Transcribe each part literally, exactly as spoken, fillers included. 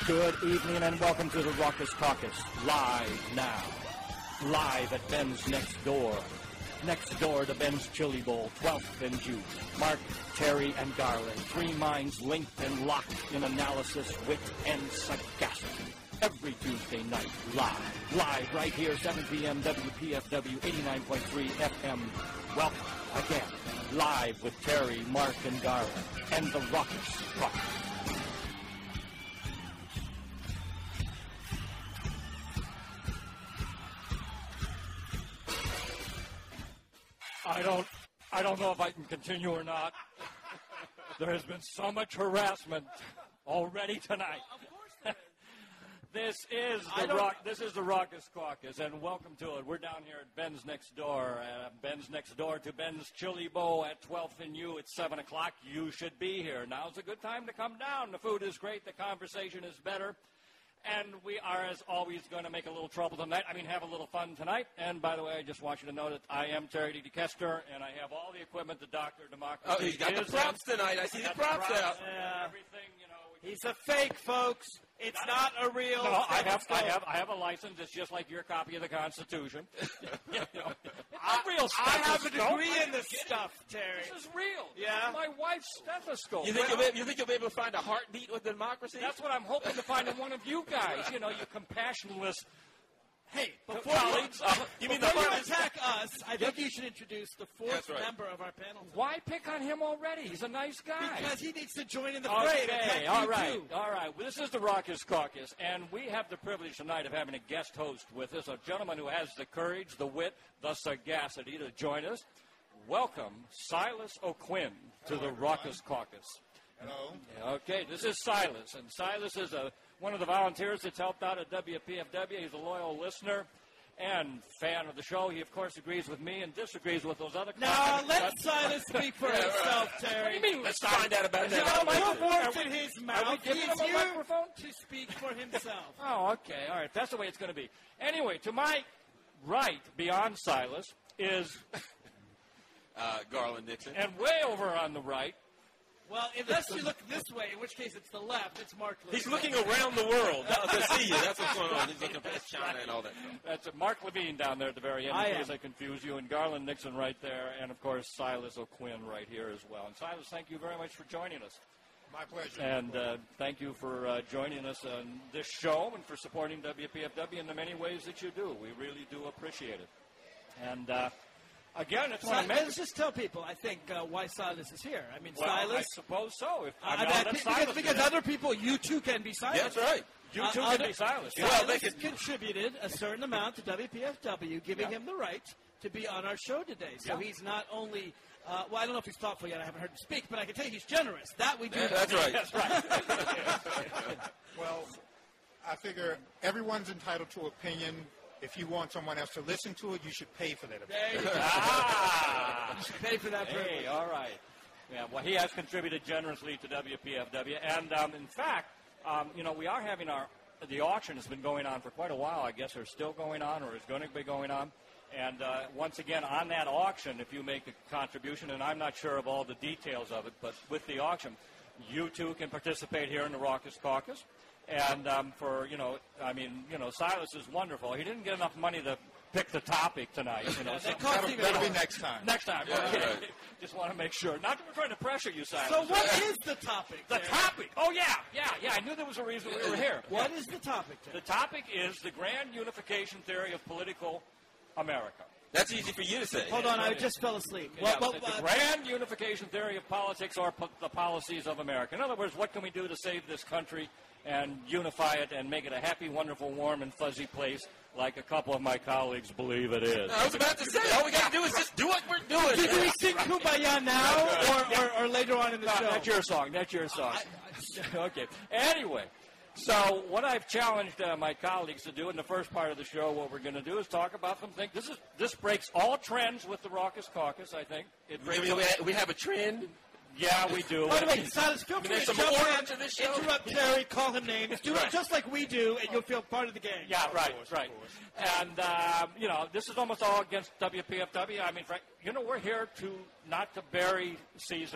Good evening and welcome to the Raucous Caucus, live now. Live at Ben's Next Door. Next door to Ben's Chili Bowl, twelfth and June. Mark, Terry, and Garland, three minds linked and locked in analysis, wit, and sagacity. Every Tuesday night, live. Live right here, seven p.m. W P F W eighty-nine point three F M. Welcome again. Live with Terry, Mark, and Garland, and the Raucous Caucus. I don't, I don't know if I can continue or not. There has been so much harassment already tonight. This is the rock. This is the Raucous Caucus, and welcome to it. We're down here at Ben's Next Door. Uh, Ben's Next Door to Ben's Chili Bowl at twelfth and U. It's seven o'clock. You should be here. Now's a good time to come down. The food is great. The conversation is better. And we are, as always, going to make a little trouble tonight. I mean, have a little fun tonight. And, by the way, I just want you to know that I am Terry D. DeKester, and I have all the equipment that Doctor Democracy Oh, he's got the props tonight. I see the props, props out. Yeah. Everything, you know. He's a fake, folks. It's not a real. No, I have, I have, I have a license. It's just like your copy of the Constitution. you know, I, real I have a stethoscope. degree in this stuff, Terry. This is real. Yeah. My wife's stethoscope. You think, you'll be, you think you'll be able to find a heartbeat with democracy? That's what I'm hoping to find in one of you guys. You know, you compassionless. Hey, before colleagues. you, Uh, you, mean before you attack us, I think you should introduce the fourth That's right. member of our panel. Why pick on him already? He's a nice guy. Because he needs to join in the fray. Okay, all right, all right. Well, this is the Raucous Caucus, and we have the privilege tonight of having a guest host with us, a gentleman who has the courage, the wit, the sagacity to join us. Welcome, Silas O'Quinn, to the Raucous Caucus. Hello. Okay, this is Silas, and Silas is a, one of the volunteers that's helped out at W P F W. He's a loyal listener and fan of the show. He, of course, agrees with me and disagrees with those other Now, comments, let but- Silas speak for himself, Terry. What do you mean? Let's find out about No, that. put words in his Are we mouth. giving He's him a here microphone? to speak for himself. Oh, okay. All right. That's the way it's going to be. Anyway, to my right, beyond Silas, is, Uh, Garland Nixon. and way over on the right, Well, unless you look this way, in which case it's the left. It's Mark Levine. He's looking around the world to see you. That's what's going on. He's looking past China and all that stuff. that's Mark Levine down there at the very end, I in case am. I confuse you, and Garland Nixon right there, and, of course, Silas O'Quinn right here as well. And, Silas, thank you very much for joining us. My pleasure. And uh, thank you for uh, joining us on this show and for supporting W P F W in the many ways that you do. We really do appreciate it. And, uh, again, it's one of Let's just tell people, I think, uh, why Silas is here. I mean, Well, I Silas. suppose so. If, Uh, I I mean, mean, I'll let because Silas because do that. other people, you too can be Silas. Yeah, that's right. You Uh, too other- can be Silas. Yeah. Well, Silas they could- contributed a certain amount to W P F W, giving Yeah. him the right to be on our show today. So Yeah. he's not only, uh, well, I don't know if he's thoughtful yet. I haven't heard him speak, but I can tell you he's generous. That we do. Yeah, know. that's right. That's right. Well, I figure everyone's entitled to opinion. If you want someone else to listen to it, you should pay for that opinion. There you go. ah! You should pay for that privilege. Hey, all right. Yeah, well, he has contributed generously to W P F W. And, um, in fact, um, you know, we are having our, the auction has been going on for quite a while. I guess they're still going on or is going to be going on. And uh, once again, on that auction, if you make a contribution, and I'm not sure of all the details of it, but with the auction, you too can participate here in the Raucous Caucus. And um, for, you know, I mean, you know, Silas is wonderful. He didn't get enough money to pick the topic tonight. You know, so That cost That'll, even that'll be more. next time. next time. Yeah, okay. right. Just want to make sure. Not that we're trying to pressure you, Silas. So what is the topic? The Terry? topic. Oh, yeah, yeah, yeah. I knew there was a reason we were here. What is the topic? Terry? The topic is the grand unification theory of political America. That's easy for you to say. Hold on, I just fell asleep. Yeah, Well, the, well, the uh, grand unification theory of politics or po- the policies of America. In other words, what can we do to save this country and unify it and make it a happy, wonderful, warm, and fuzzy place like a couple of my colleagues believe it is? I was about to say, all we got to do is just do what we're doing. do we sing Kumbaya now or, or, or later on in the No, show? that's your song. That's your song. okay. Anyway, so what I've challenged uh, my colleagues to do in the first part of the show, what we're going to do is talk about some things. This is this breaks all trends with the Raucous Caucus, I think. It We, breaks we, we have a trend. Yeah, we do. By the way, Silas, feel free there's to some jump order in, to this show. interrupt Terry, call him names, do Right. it just like we do, and you'll feel part of the game. Yeah, right, right. And, um, you know, this is almost all against W P F W. I mean, Frank, you know, we're here to not to bury Caesar,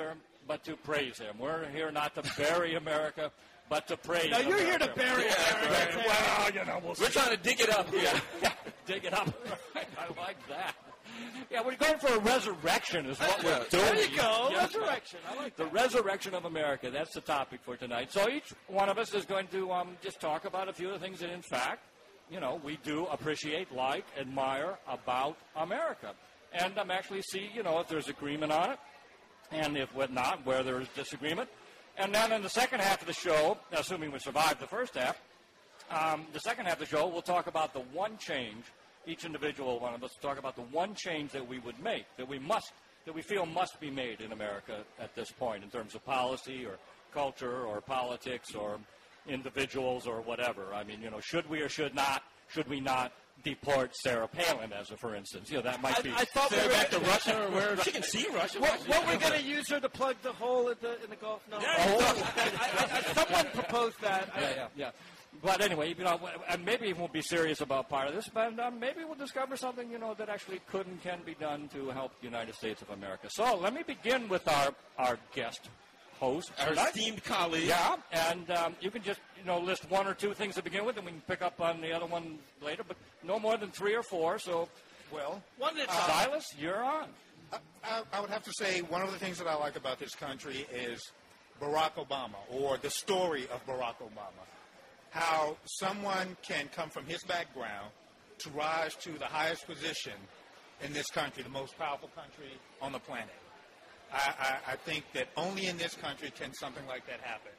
but to praise him. We're here not to bury America, but to praise No, you're America. here to bury it. right. Well, you know, we'll We're trying to dig it up here. yeah, dig it up. I like that. Yeah, we're going for a resurrection is what we're doing. There you go. Yeah. Resurrection. I like The that. resurrection of America. That's the topic for tonight. So each one of us is going to um, just talk about a few of the things that, in fact, you know, we do appreciate, like, admire about America. And um, actually see, you know, if there's agreement on it, and if not, where there is disagreement. And then in the second half of the show, assuming we survive the first half, um, the second half of the show, we'll talk about the one change. Each individual one of us will talk about the one change that we would make, that we must, that we feel must be made in America at this point in terms of policy or culture or politics or individuals or whatever. I mean, you know, should we or should not, should we not deport Sarah Palin, as a for instance? You know, that might I, be. I thought we Send were her back to Russia or where? She can see Russia. What, what we're going to use her to plug the hole in the in the Gulf? No. Yeah, I, I, I, someone proposed that. I, Yeah, yeah, yeah. But anyway, you know, and maybe we'll be serious about part of this, but um, maybe we'll discover something, you know, that actually could and can be done to help the United States of America. So let me begin with our, our guest host. Our tonight. esteemed colleague. Yeah, and um, you can just, you know, list one or two things to begin with, and we can pick up on the other one later, but no more than three or four. So, Well, one at a Uh, time. Silas, you're on. I, I, I would have to say one of the things that I like about this country is Barack Obama, or the story of Barack Obama. How someone can come from his background to rise to the highest position in this country, the most powerful country on the planet. I, I, I think that only in this country can something like that happen.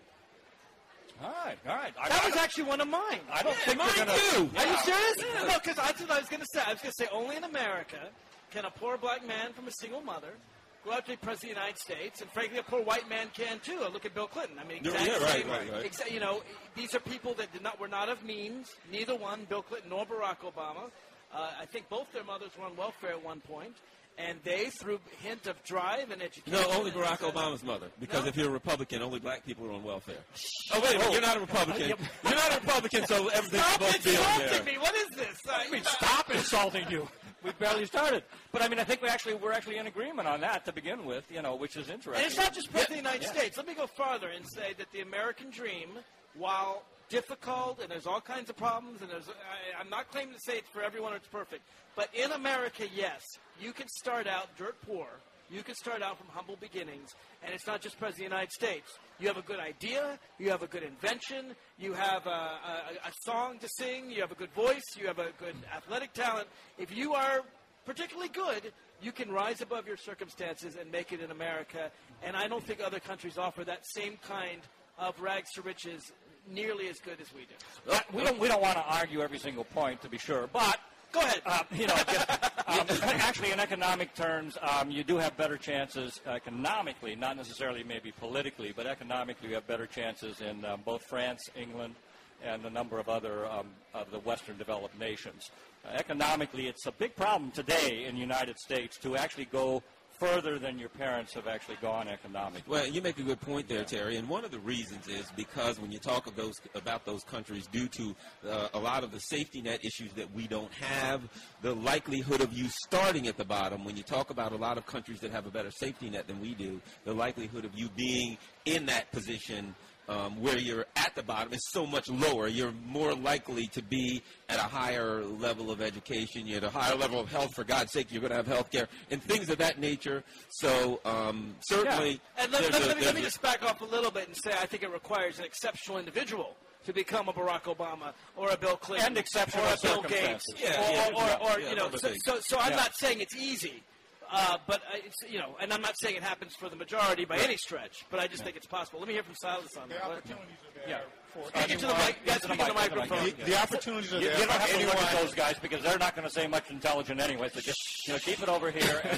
All right, all right. I, That I was don't- actually one of mine. I don't think mine we're going too. to. Are you serious? No, because that's what I was going to say. I was going to say only in America can a poor black man from a single mother go out to be president of the United States, and frankly, a poor white man can too. Look at Bill Clinton. I mean, Yeah, exactly yeah, right, same- right, right. exa- you know, these are people that did not were not of means. Neither one, Bill Clinton nor Barack Obama. Uh, I think both their mothers were on welfare at one point, and they, through hint of drive and education. No, only Barack and- Obama's mother. Because No? if you're a Republican, only black people are on welfare. Oh, wait a minute. You're not a Republican. You're not a Republican, so everything's Stop supposed to be on there. insulting me! What is this? I mean, stop insulting you. We barely started. But I mean, I think we actually we're actually in agreement on that to begin with, you know, which is interesting. And it's not just president of the United Yeah. States. Let me go farther and say that the American dream, while difficult and there's all kinds of problems, and there's I, I'm not claiming to say it's for everyone or it's perfect, but in America, yes, you can start out dirt poor. You can start out from humble beginnings, and it's not just president of the United States. You have a good idea, you have a good invention, you have a, a, a song to sing, you have a good voice, you have a good athletic talent. If you are particularly good, you can rise above your circumstances and make it in America. And I don't think other countries offer that same kind of rags to riches nearly as good as we do. But we don't we don't want to argue every single point, to be sure, but. Go ahead. Uh, you know, just, um, actually, in economic terms, um, you do have better chances economically, not necessarily maybe politically, but economically, you have better chances in um, both France, England, and a number of other um, of the Western developed nations. Uh, economically, it's a big problem today in the United States to actually go further than your parents have actually gone economically. Well, you make a good point there, Terry. And one of the reasons is because when you talk of those, about those countries, due to uh, a lot of the safety net issues that we don't have, the likelihood of you starting at the bottom, when you talk about a lot of countries that have a better safety net than we do, the likelihood of you being in that position Um, where you're at the bottom is so much lower. You're more likely to be at a higher level of education. You're at a higher level of health. For God's sake, you're going to have health care and things of that nature. So um, certainly, Yeah. And let, there's let, a- let me, let me there's just back off a little bit and say I think it requires an exceptional individual to become a Barack Obama or a Bill Clinton And exceptional or a Bill Gates circumstances. Yeah, or, yeah, or, or, yeah, or yeah, you know. other So, things. so, so I'm Yeah. not saying it's easy, uh, but uh, it's you know, and I'm not saying it happens for the majority by any stretch. But I just think it's possible. Let me hear from Silas on The that. What- opportunities are there Yeah. for Speak into the anyone. mic. Guys, Into the speak into the mic, into the mic, microphone. The, the opportunities are You, there you don't for have to anyone. look at those guys because they're not going to say much intelligent anyway. So just you know, keep it over here. And,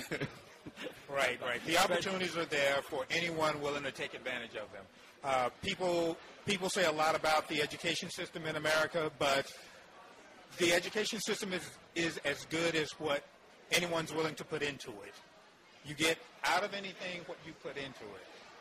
Right, right. The opportunities are there for anyone willing to take advantage of them. Uh, people, people say a lot about the education system in America, but the education system is, is as good as what anyone's willing to put into it. You get out of anything what you put into it.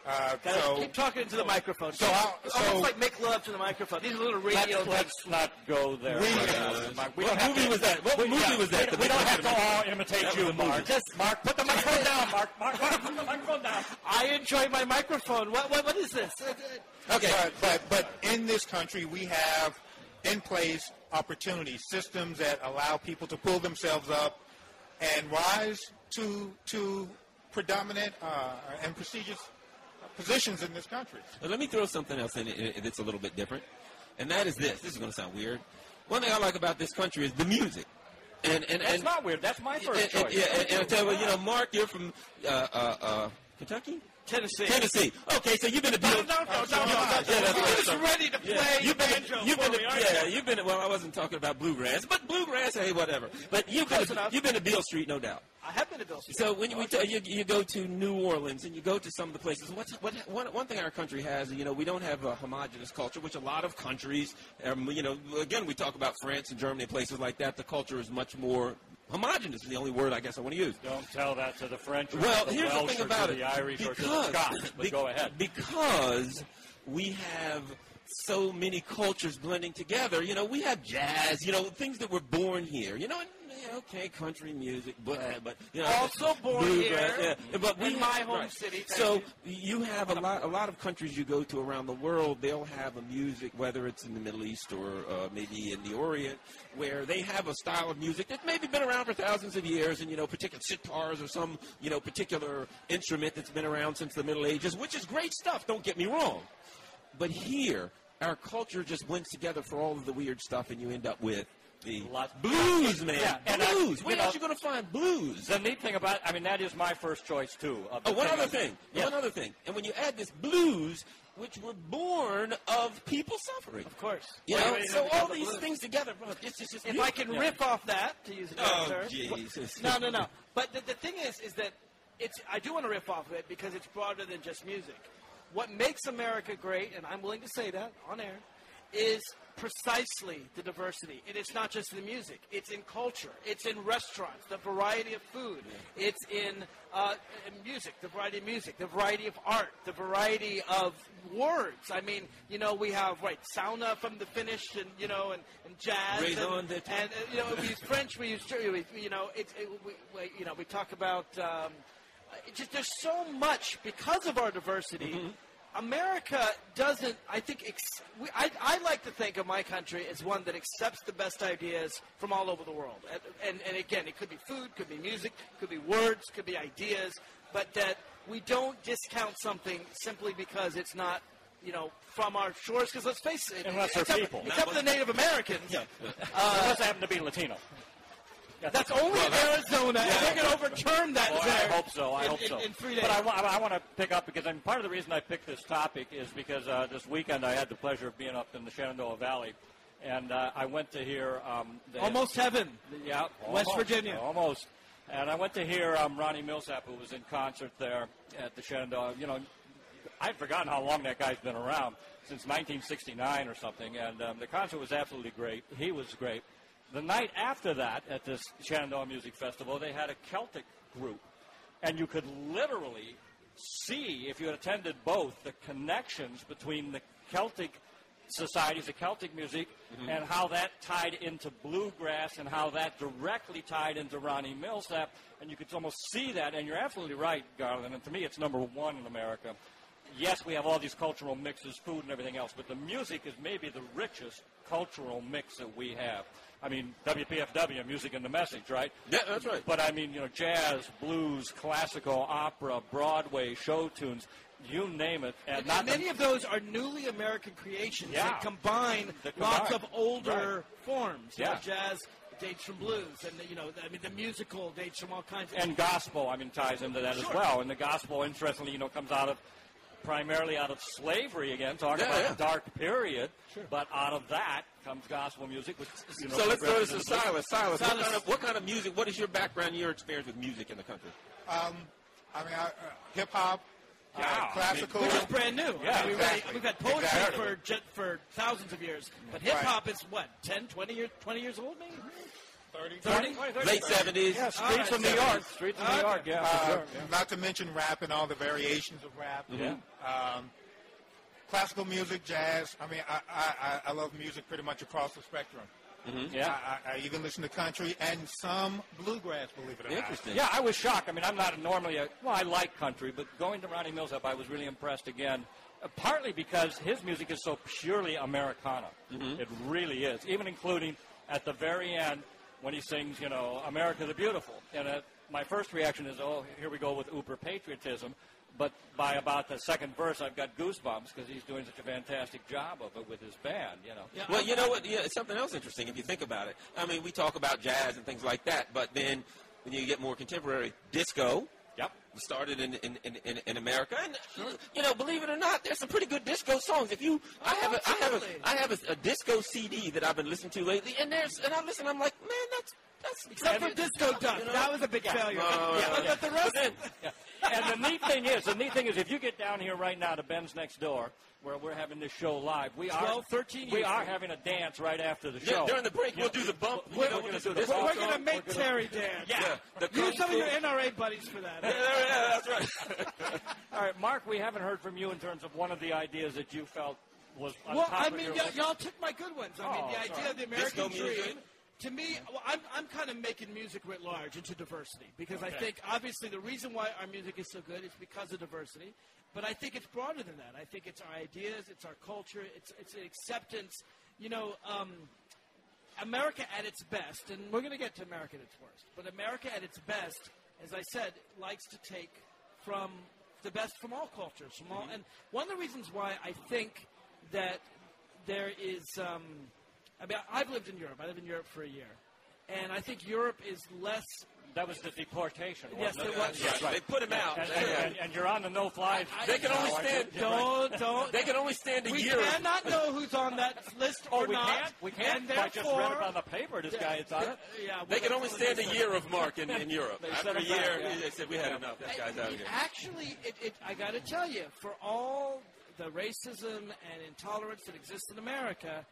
Uh, Guys, so, keep talking into the microphone. so I'll- so- Almost like make love to the microphone. These are little radio Let's, let's not go there. We- right uh, now, Mark. We what don't have movie to, was that? What we, movie yeah, was that? We, that we don't they have to had all imitate That you, was a movie. Mark. Just- Mark, put the microphone down, Mark. Mark, Mark, put the microphone down. I enjoy my microphone. What, what, what is this? Okay. But, but but in this country, we have in place opportunities, systems that allow people to pull themselves up and rise to to predominant uh, and prestigious positions in this country. Well, let me throw something else in it that's a little bit different, and that is this. This is going to sound weird. One thing I like about this country is the music. And, and, That's and, not weird. That's my first and, and, choice. yeah, and, and I tell you, you know, Mark, you're from uh, uh, uh, Kentucky? Tennessee. Tennessee. Okay, so you've been to No, Beale. no, no, no, no. Yeah, that's You're right. just ready to play Yeah, you've been, banjo you've for been, me, to, aren't yeah, you? you've been. Well, I wasn't talking about bluegrass, but bluegrass, hey, whatever. But you've been, Close to, enough. you've been to Beale Street, no doubt. I have been to Bill Street. So when you, we t- you you go to New Orleans and you go to some of the places, what's, what one, one thing our country has, you know, we don't have a homogenous culture, which a lot of countries, um, you know, again we talk about France and Germany and places like that. The culture is much more homogenous. Is the only word I guess I want to use. Don't tell that to the French or Well, to the here's the Welsh thing or about to it. the Irish or to the Because- Scots. But be- go ahead. Because we have so many cultures blending together. You know, we have jazz, you know, things that were born here. You know, and, yeah, okay, country music, but, but you know, Also born bluegrass, here, yeah. But we in my have- home right. city, thank So you. you have a lot, a lot of countries you go to around the world. They'll have a music, whether it's in the Middle East or uh, maybe in the Orient, where they have a style of music that's maybe been around for thousands of years, and you know, particular sitars or some you know particular instrument that's been around since the Middle Ages, which is great stuff. Don't get me wrong. But here, our culture just blends together for all of the weird stuff, and you end up with the Lots- blues, man. Yeah, and I- blues. you Where know- else you going to find blues? The neat thing about, I mean, that is my first choice too. Of the Oh, one thing other I- thing. Yeah. One other thing. And when you add this blues, which were born of people suffering. Of course. You Wait, know, wait, wait, so wait, all wait, these wait. things together, bro, it's just, it's If I can Yeah. riff off that, to use a term, Oh, sir. Jesus. No, no, no. But the, the thing is, is that it's. I do want to riff off of it because it's broader than just music. What makes America great, and I'm willing to say that on air, is precisely the diversity. And it's not just in the music. It's in culture. It's in restaurants, the variety of food. It's in, uh, in music, the variety of music, the variety of art, the variety of words. I mean, you know, we have, right, sauna from the Finnish and, you know, and, and jazz. Raison And, d'etre. and, uh, you know, we use French, we use, we, you know, it's, it, we, we, you know, we talk about, um, it just, there's so much because of our diversity. Mm-hmm. America doesn't, I think, ex- we, I, I like to think of my country as one that accepts the best ideas from all over the world. And, and, and again, it could be food, could be music, could be words, could be ideas, but that we don't discount something simply because it's not, you know, from our shores. Because let's face it, Unless they're except, people. except for the Native Americans, Unless they happen to be Latino. that's only in Arizona, and they're going to overturn that Well, I there hope so. I in, hope in- so. in three days. But I, wa- I want to pick up because I mean, part of the reason I picked this topic is because uh, this weekend I had the pleasure of being up in the Shenandoah Valley, and uh, I went to hear um, the, Almost heaven. yeah, West almost, Virginia. almost. And I went to hear um, Ronnie Millsap, who was in concert there at the Shenandoah. You know, I'd forgotten how long that guy's been around, since nineteen sixty-nine or something, and um, the concert was absolutely great. He was great. The night after that, at this Shenandoah Music Festival, they had a Celtic group, and you could literally see, if you had attended both, the connections between the Celtic societies, the Celtic music, Mm-hmm. and how that tied into bluegrass and how that directly tied into Ronnie Millsap, and you could almost see that, and you're absolutely right, Garland, and to me it's number one in America. Yes, we have all these cultural mixes, food and everything else, but the music is maybe the richest cultural mix that we have. I mean, W P F W, music and the message, right? Yeah, that's right. But I mean, you know, jazz, blues, classical, opera, Broadway, show tunes, you name it. And, And, not and many of those are newly American creations Yeah. that combine That lots combine. of older Right. forms. You know, Yeah. jazz dates from blues, and you know, I mean, the musical dates from all kinds of. and gospel, I mean, ties into that as Sure. well. And the gospel, interestingly, you know, comes out of primarily out of slavery again, talking Yeah, about yeah. the dark period. But out of that comes gospel music. Which, you know, So let's throw this to progresses into- Silas. Silas, what Silas. kind, of, what kind of music, what is your background, your experience with music in the country? Um, I mean, I, uh, hip hop, Yeah, uh, classical. Which is brand new. Yeah, I mean, exactly. we've had poetry Exactly. for ju- for thousands of years, but hip hop is what ten, twenty years, twenty years old, maybe. thirty? thirty? Late seventies. Yeah, streets right, of New seventies. York. Streets of New Okay. York, yeah, for Uh, sure. Yeah. Not to mention rap and all the variations of rap. Yeah. Um, classical music, jazz. I mean, I, I, I- I love music pretty much across the spectrum. Yeah. I, I, I even listen to country and some bluegrass, believe it or not. Interesting. Yeah, I was shocked. I mean, I'm not normally a, well, I like country, but going to Ronnie Millsap, I was really impressed again, uh, partly because his music is so purely Americana. It really is, even including at the very end when he sings, you know, America the Beautiful. And uh, my first reaction is, oh, here we go with uber patriotism. But by about the second verse, I've got goosebumps because he's doing such a fantastic job of it with his band, you know. Yeah, Well, you know what? Yeah, it's something else interesting if you think about it. I mean, we talk about jazz and things like that, but then when you get more contemporary, disco Yep. started in in, in, in in America, and you know, believe it or not, there's some pretty good disco songs. If you, I have a, I have absolutely. a, I have a, a disco C D that I've been listening to lately, and there's, and I listen, I'm like, man, that's that's Except for and- Disco Duck. you know? That was a big failure. No, Yeah, no, but the rest... But then, Yeah. And the neat thing is, the neat thing is, if you get down here right now to Ben's Next Door, where we're having this show live, we are twelve, thirteen we years are ago. having a dance right after the yeah, show. during the break, Yeah. we'll do the bump. We're- you know, we're we're gonna gonna do do the this. We're, bump. we're going to make We're gonna- Terry dance. Yeah, the Use kung some of fu. your N R A buddies for that. Yeah, yeah, that's right. All right, Mark, we haven't heard from you in terms of one of the ideas that you felt was on Well, top I of mean, your y- list. y'all took my good ones. I mean, Oh, the idea sorry. of the American Disco music. dream. To me, well, I'm, I'm kind of making music writ large into diversity because I Okay. think, obviously, the reason why our music is so good is because of diversity. But I think it's broader than that. I think it's our ideas, it's our culture, it's, it's an acceptance. You know, um, America at its best, and we're going to get to America at its worst, but America at its best, as I said, likes to take from the best from all cultures. From all, and one of the reasons why I think that there is, um, I mean, I've lived in Europe. I lived in Europe for a year. And I think Europe is less. That was the deportation. Yes, wasn't it it? was. That's Yeah, right. they put him out. And, and, and, and you're on the no-fly. They can only stand. Don't, don't. They can only stand a We year. cannot know who's on that list Oh, or we not. can't. We can't. And I just read therefore, it on the paper. This guy is on it. Yeah, well, They can that's only what stand they a said. year of Mark in, in Europe. They After set a him year, back, yeah. they said we had enough. That guy's out of It here. actually, it, it, I got to tell you, for all the racism and intolerance that exists in America,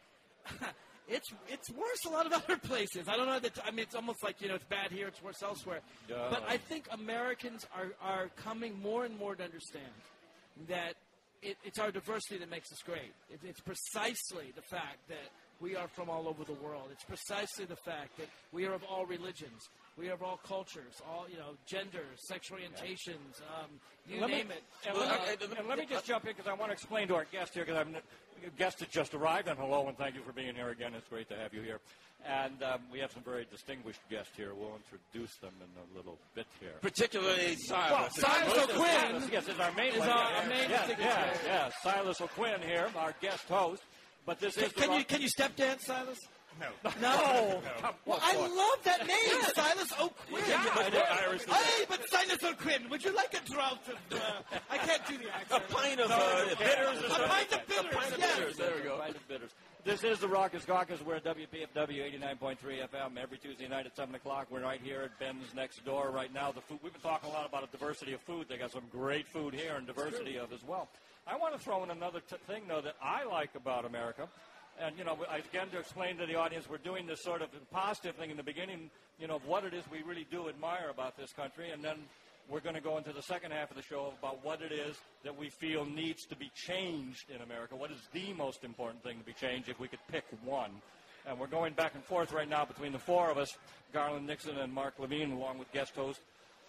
it's it's worse a lot of other places. I don't know that. I mean, it's almost like, you know, it's bad here, it's worse elsewhere. Yeah. But I think Americans are are coming more and more to understand that it, it's our diversity that makes us great. It, it's precisely the fact that we are from all over the world. It's precisely the fact that we are of all religions. We are of all cultures, all, you know, genders, sexual orientations, um, you Let me- name it. And, Well, let, I- me, and let me just jump in because I want to explain to our guest here, because the guest has just arrived, and hello, and thank you for being here again. It's great to have you here. And um, we have some very distinguished guests here. We'll introduce them in a little bit here. Particularly Silas. Silas Most of O'Quinn Silas, yes, is our main is one. our- Yeah, our main yeah, signature. yeah, yeah, Silas O'Quinn here, our guest host. But this is the Can you rock- can you step dance, Silas? No. No. Come- Well, what I for? love that name, Silas O'Quinn. Yeah, it is. Irish. Hey, but Silas O'Quinn, would you like a draught of? Uh, I can't do the A accent. pint of uh, bitters or A something. pint of bitters. A pint of yes. bitters. There we go. Pint of bitters. This is the Rockers Caucus. We're at W P F W eighty-nine point three F M every Tuesday night at seven o'clock. We're right here at Ben's Next Door right now. The food, we've been talking a lot about a diversity of food. They got some great food here and diversity of as well. I want to throw in another t- thing, though, that I like about America. And, you know, I, again, to explain to the audience, we're doing this sort of positive thing in the beginning, you know, of what it is we really do admire about this country. And then we're going to go into the second half of the show about what it is that we feel needs to be changed in America. What is the most important thing to be changed if we could pick one? And we're going back and forth right now between the four of us, Garland Nixon and Mark Levine, along with guest host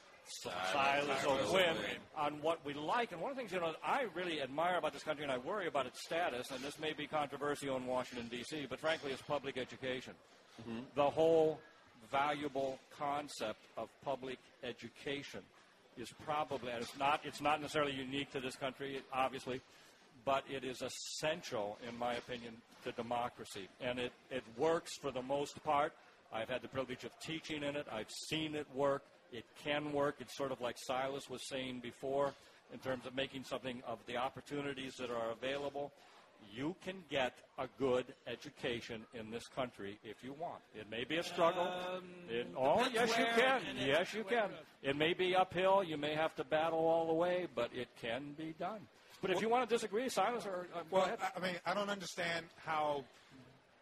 Silas Silas O'Quinn, O'Quinn. on what we like. And one of the things, you know, I really admire about this country, and I worry about its status, and this may be controversial in Washington, D C, but frankly, it's public education. The whole valuable concept of public education is probably, and it's not, it's not necessarily unique to this country, obviously, but it is essential, in my opinion, to democracy. And it, it works for the most part. I've had the privilege of teaching in it. I've seen it work. It can work. It's sort of like Silas was saying before in terms of making something of the opportunities that are available. You can get a good education in this country if you want. It may be a struggle. Um, It, oh, depends yes, you where can. and it- Yes, you where- can. It may be uphill. You may have to battle all the way, but it can be done. But if you want to disagree, Silas, or uh, go Well, ahead. I I mean, I don't understand how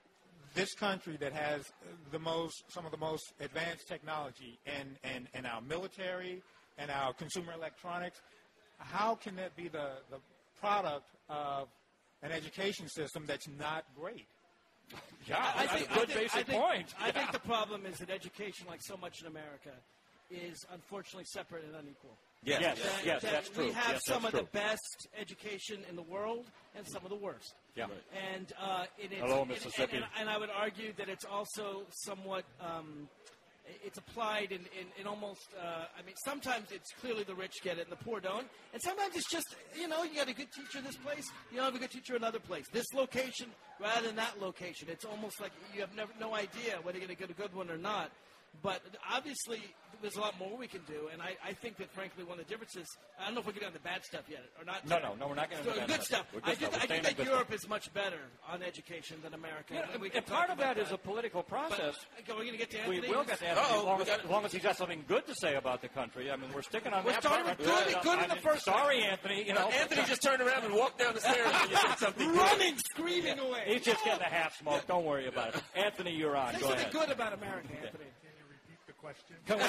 this country that has the most, some of the most advanced technology in, in, in our military and our consumer electronics, how can that be the, the product of an education system that's not great? Yeah, I that's think, a good I think, basic I think, point. I Yeah. think the problem is that education, like so much in America, is unfortunately separate and unequal. Yes. Yes. That, Yes, that that's true. We have Yes, some that's of the true. best education in the world and some of the worst. Yeah. And uh, it, it's, Hello, and- Mississippi. And, and I would argue that it's also somewhat. Um, it's applied in, in, in almost, uh, I mean, sometimes it's clearly the rich get it and the poor don't. And sometimes it's just, you know, you got a good teacher in this place, you don't have a good teacher in another place. This location rather than that location. It's almost like you have never, no idea whether you're going to get a good one or not. But obviously, there's a lot more we can do, and I, I think that, frankly, one of the differences, I don't know if we're getting on the bad stuff yet or not. No, no, no, we're not getting So into the bad good stuff. stuff. We're I good think, stuff. We're I staying think in that good Europe is much better on education than America. Yeah, and we and can part talk of that about is a political process. But, okay, we're going to get to We Anthony. will get to Anthony Uh-oh, as, long we as, got- as long as he's got something good to say about the country. I mean, we're sticking on We're that starting part. with good- Uh, good in I the mean, first Sorry, Anthony. You know, Anthony just turned around and walked down the stairs when you said something good. running, screaming away. he's just getting a half smoke. Don't worry about it. Anthony, you're on. Say Go something ahead. good about America, Anthony. Can you repeat the question? Come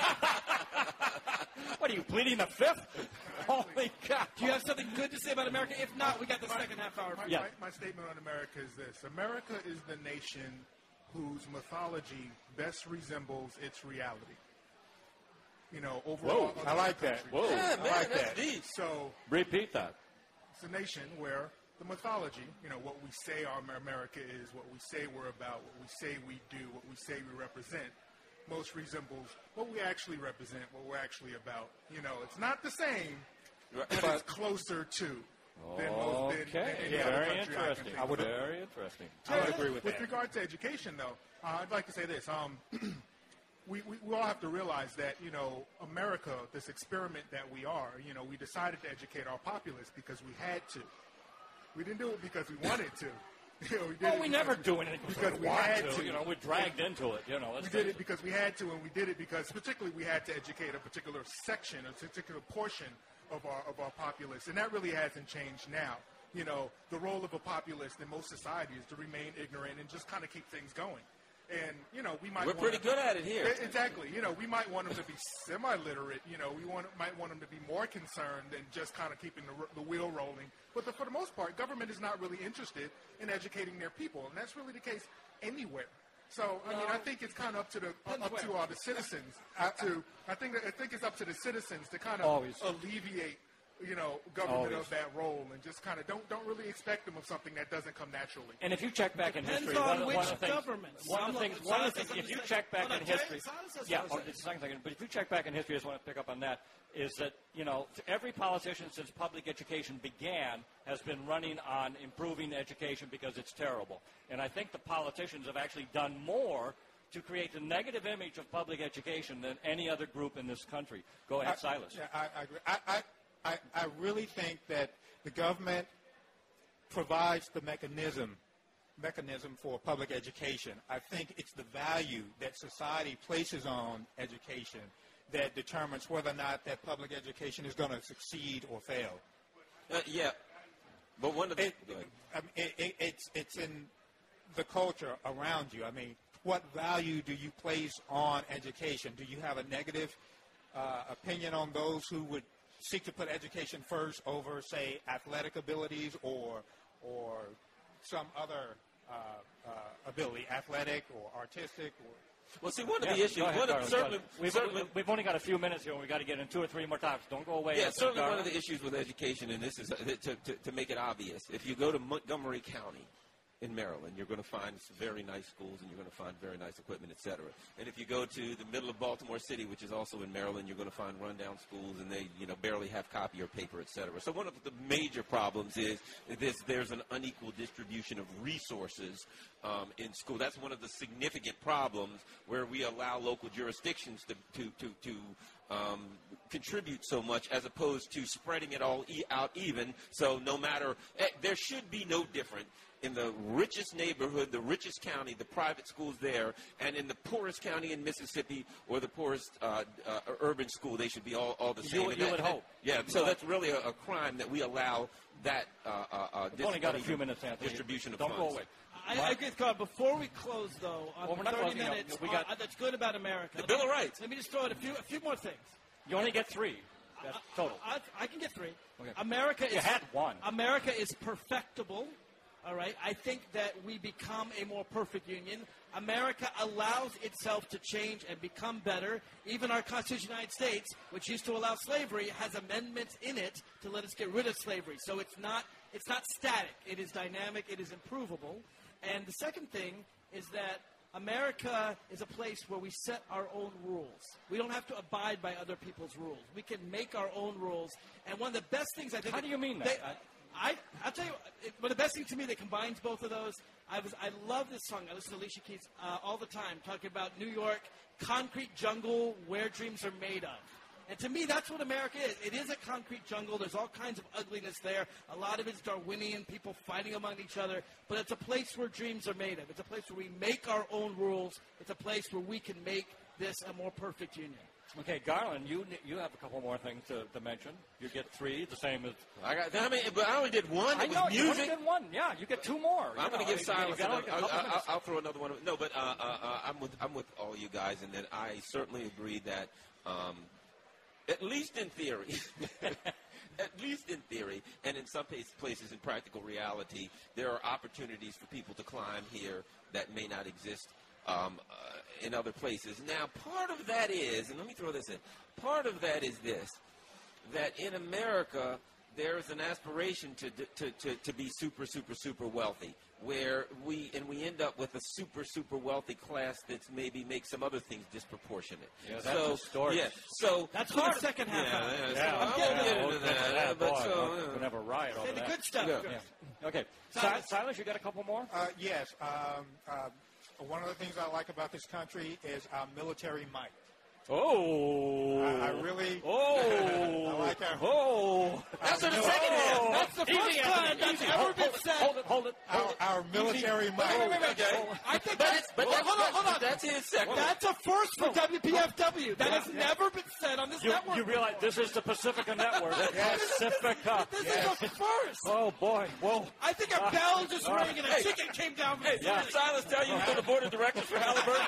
on. What are you, pleading the fifth? Holy cow. Do you have something good to say about America? If not, we got the second half hour. My, Yeah. my, my statement on America is this. America is the nation whose mythology best resembles its reality. You know, overall. Whoa, other I like that. countries. Whoa. Yeah, man, like that's that. deep. So Repeat that. it's a nation where the mythology, you know, what we say our America is, what we say we're about, what we say we do, what we say we represent, most resembles what we actually represent, what we're actually about. You know, it's not the same, Right. but it's closer to than most than, than Okay. any other Very country I can interesting. think I of. would- Very interesting. I would agree with With that. regard to education, though, uh, I'd like to say this. Um, we, we, we all have to realize that, you know, America, this experiment that we are, you know, we decided to educate our populace because we had to. We didn't do it because we wanted to. You know, we did Well, it we because never do anything because we want had to. to. You know, we're dragged into it. You know, We let's did face it because we had to, and we did it because particularly we had to educate a particular section, a particular portion of our of our populace, and that really hasn't changed now. You know, the role of a populace in most societies is to remain ignorant and just kind of keep things going. And you know, we might We're wanna- pretty good at it here. E- Exactly. You know, we might want them to be semi-literate. You know, we want might want them to be more concerned than just kind of keeping the, r- the wheel rolling. But the, for the most part, government is not really interested in educating their people, and that's really the case anywhere. So, I mean, I think it's kind of up to the up, up to uh, the citizens to. I think that, I think it's up to the citizens to kind of Always. alleviate, you know, government Always. of that role, and just kind of don't don't really expect them of something that doesn't come naturally. And if you check back in Depends history, on one, of- which one of the things, government. one of the Some things, of- one of the some things, of if you them check back say- in Hold on, history, Jay, Silas has yeah, something oh, to it's a second, but if you check back in history, I just want to pick up on that, is that, you know, every politician since public education began has been running on improving education because it's terrible. And I think the politicians have actually done more to create a negative image of public education than any other group in this country. Go ahead, I- Silas. Yeah, I, I agree. I, I, I, I really think that the government provides the mechanism mechanism for public education. I think it's the value that society places on education that determines whether or not that public education is going to succeed or fail. Uh, yeah. But one of the... It, I mean, it, it, it's, it's in the culture around you. I mean, what value do you place on education? Do you have a negative uh, opinion on those who would seek to put education first over, say, athletic abilities or or some other uh, uh, ability, athletic or artistic? Or Well, see, one of Yeah, the issues, go ahead, one of, Darwin, certainly, go ahead. We've, certainly, we've only got a few minutes here, and we've got to get in two or three more topics. Don't go away. yeah, Anthony. certainly one Darwin. of the issues with education, and this is uh, to, to, to make it obvious, if you go to Montgomery County in Maryland, you're going to find some very nice schools, and you're going to find very nice equipment, et cetera. And if you go to the middle of Baltimore City, which is also in Maryland, you're going to find rundown schools, and they, you know, barely have copier paper, et cetera. So one of the major problems is this, there's an unequal distribution of resources um, in school. That's one of the significant problems where we allow local jurisdictions to to to, to um, contribute so much as opposed to spreading it all e- out even. So no matter, eh, there should be no different in the richest neighborhood, the richest county, the private schools there, and in the poorest county in Mississippi or the poorest uh, uh, urban school, they should be all, all the You same. would- And you that- would that- hope. Yeah, so that's really a, a crime that we allow that uh, uh, uh, We've only got a dis- few minutes, Anthony. distribution of Don't funds. go away. I, I agree with Carl. Before we close, though, on Well, we're not thirty closing yet. minutes, We got- uh, that's good about America. The Bill of Rights. Let me just throw in a few, a few more things. You only get three. That's total. I, I can get three. Okay. America You is had one. America is perfectible. All right. I think that we become a more perfect union. America allows itself to change and become better. Even our Constitution of the United States, which used to allow slavery, has amendments in it to let us get rid of slavery. So it's not it's not static. It is dynamic. It is improvable. And the second thing is that America is a place where we set our own rules. We don't have to abide by other people's rules. We can make our own rules. And one of the best things I think... How do you mean that? They, I, I'll tell you, it, one of the best things to me that combines both of those, I was I love this song. I listen to Alicia Keys uh, all the time, talking about New York, concrete jungle where dreams are made of. And to me, that's what America is. It is a concrete jungle. There's all kinds of ugliness there. A lot of it's Darwinian, people fighting among each other. But it's a place where dreams are made of. It's a place where we make our own rules. It's a place where we can make this a more perfect union. Okay, Garland, you you have a couple more things to, to mention. You get three, the same as... I got. I mean, but I only did one. I It know, was you music. only did one. Yeah, you get two more. I'm going to give Silas. You got Another, like a I'll, couple I'll, minutes. I'll throw another one. No, but uh, uh, uh, I'm with I'm with all you guys, and then I certainly agree that, um, at least in theory, at least in theory, and in some place- places in practical reality, there are opportunities for people to climb here that may not exist um, uh, in other places. Now, part of that is, and let me throw this in. Part of that is this: that in America, there is an aspiration to, to, to, to be super, super, super wealthy, where we, and we end up with a super, super wealthy class that's maybe makes some other things disproportionate. Yeah, that's so, the story. Yeah, so That's for part the of- second half Yeah, hour. yeah, so Yeah, I won't yeah, get we'll into get to that, that, but boy, so, we'll- yeah. we'll have a riot over Say the that. good stuff. Yeah. Yeah. Okay. Silas. Si- Silas, you got a couple more? Uh, yes. Um, uh, one of the things I like about this country is our military might. Oh. I, I really. Oh. I like our. Oh. That's for the No. second half. Oh. That's the Easy, first Anthony, time that's easy. ever Hold- been hold it, said. Hold it, hold it. Our, hold it. our military might. Wait, wait, wait, wait. Okay. I think But that's, it's, but hold, that's, hold on, hold on. that's his second. That's a first for W P F W. That Yeah, has yeah. never been said on this You, network. you realize this is the Pacifica Network. Pacifica. This is a first. Oh, boy. Whoa. I think a bell just uh, rang and a hey. chicken came down from Hey, the did ceiling. Silas tell you for the board of directors for Halliburton?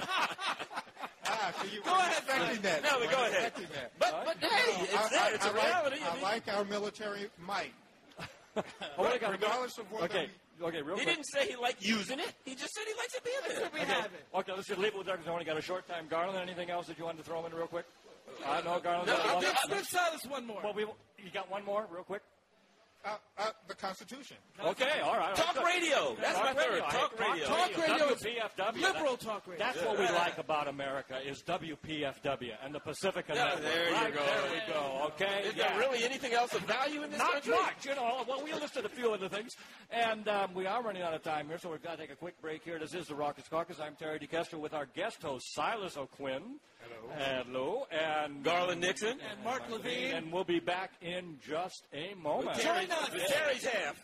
Ah, so you Go ahead, expecting that. No, but go We're ahead. expecting that. But, but hey, it's I, there. I, It's I a reality. Like, I like our military might. Oh, wait, got- Regardless of what Okay. Okay, real He quick. didn't say he liked using it. He just said he likes it being there. We have it. Okay, let's just leave it with that because I only got a short time. Garland, anything else that you wanted to throw in real quick? I know Garland. No, got a I'm lot. just- Give Silas one more. Well, we, you got one more, real quick? Uh, uh, the Constitution. Okay, all right. Talk radio. That's my third. I- Talk radio. Talk radio is W P F W. liberal That- talk radio. That's what we like about America is W P F W and the Pacifica Yeah, Network. there you Right, go. There we go. Okay. Is yeah. there really anything else of value in this Not country? much, you know. Well, we listed a few of the things, and um, we are running out of time here, so we've got to take a quick break here. This is the Rockets Caucus. I'm Terry DeKester with our guest host Silas O'Quinn. Hello. Hello, and Garland Nixon. And Mark Levine. and we'll be back in just a moment. Join us. Terry's half.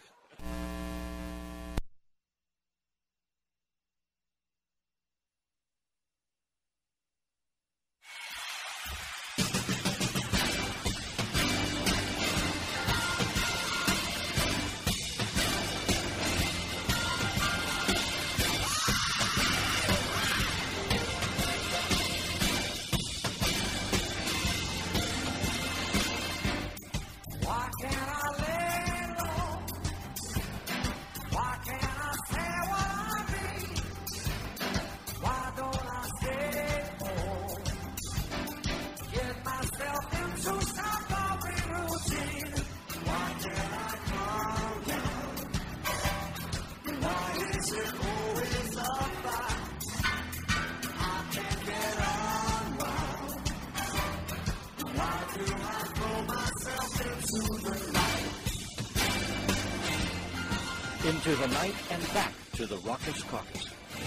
Why can't I lay low? Why can't I say what I mean? Why don't I stay home? Get myself into some boring routine. Why can't I calm down? Why is it always a fight? I can't get unwound. Why do I throw myself into the night? Into the night and back to the Rockets Caucus.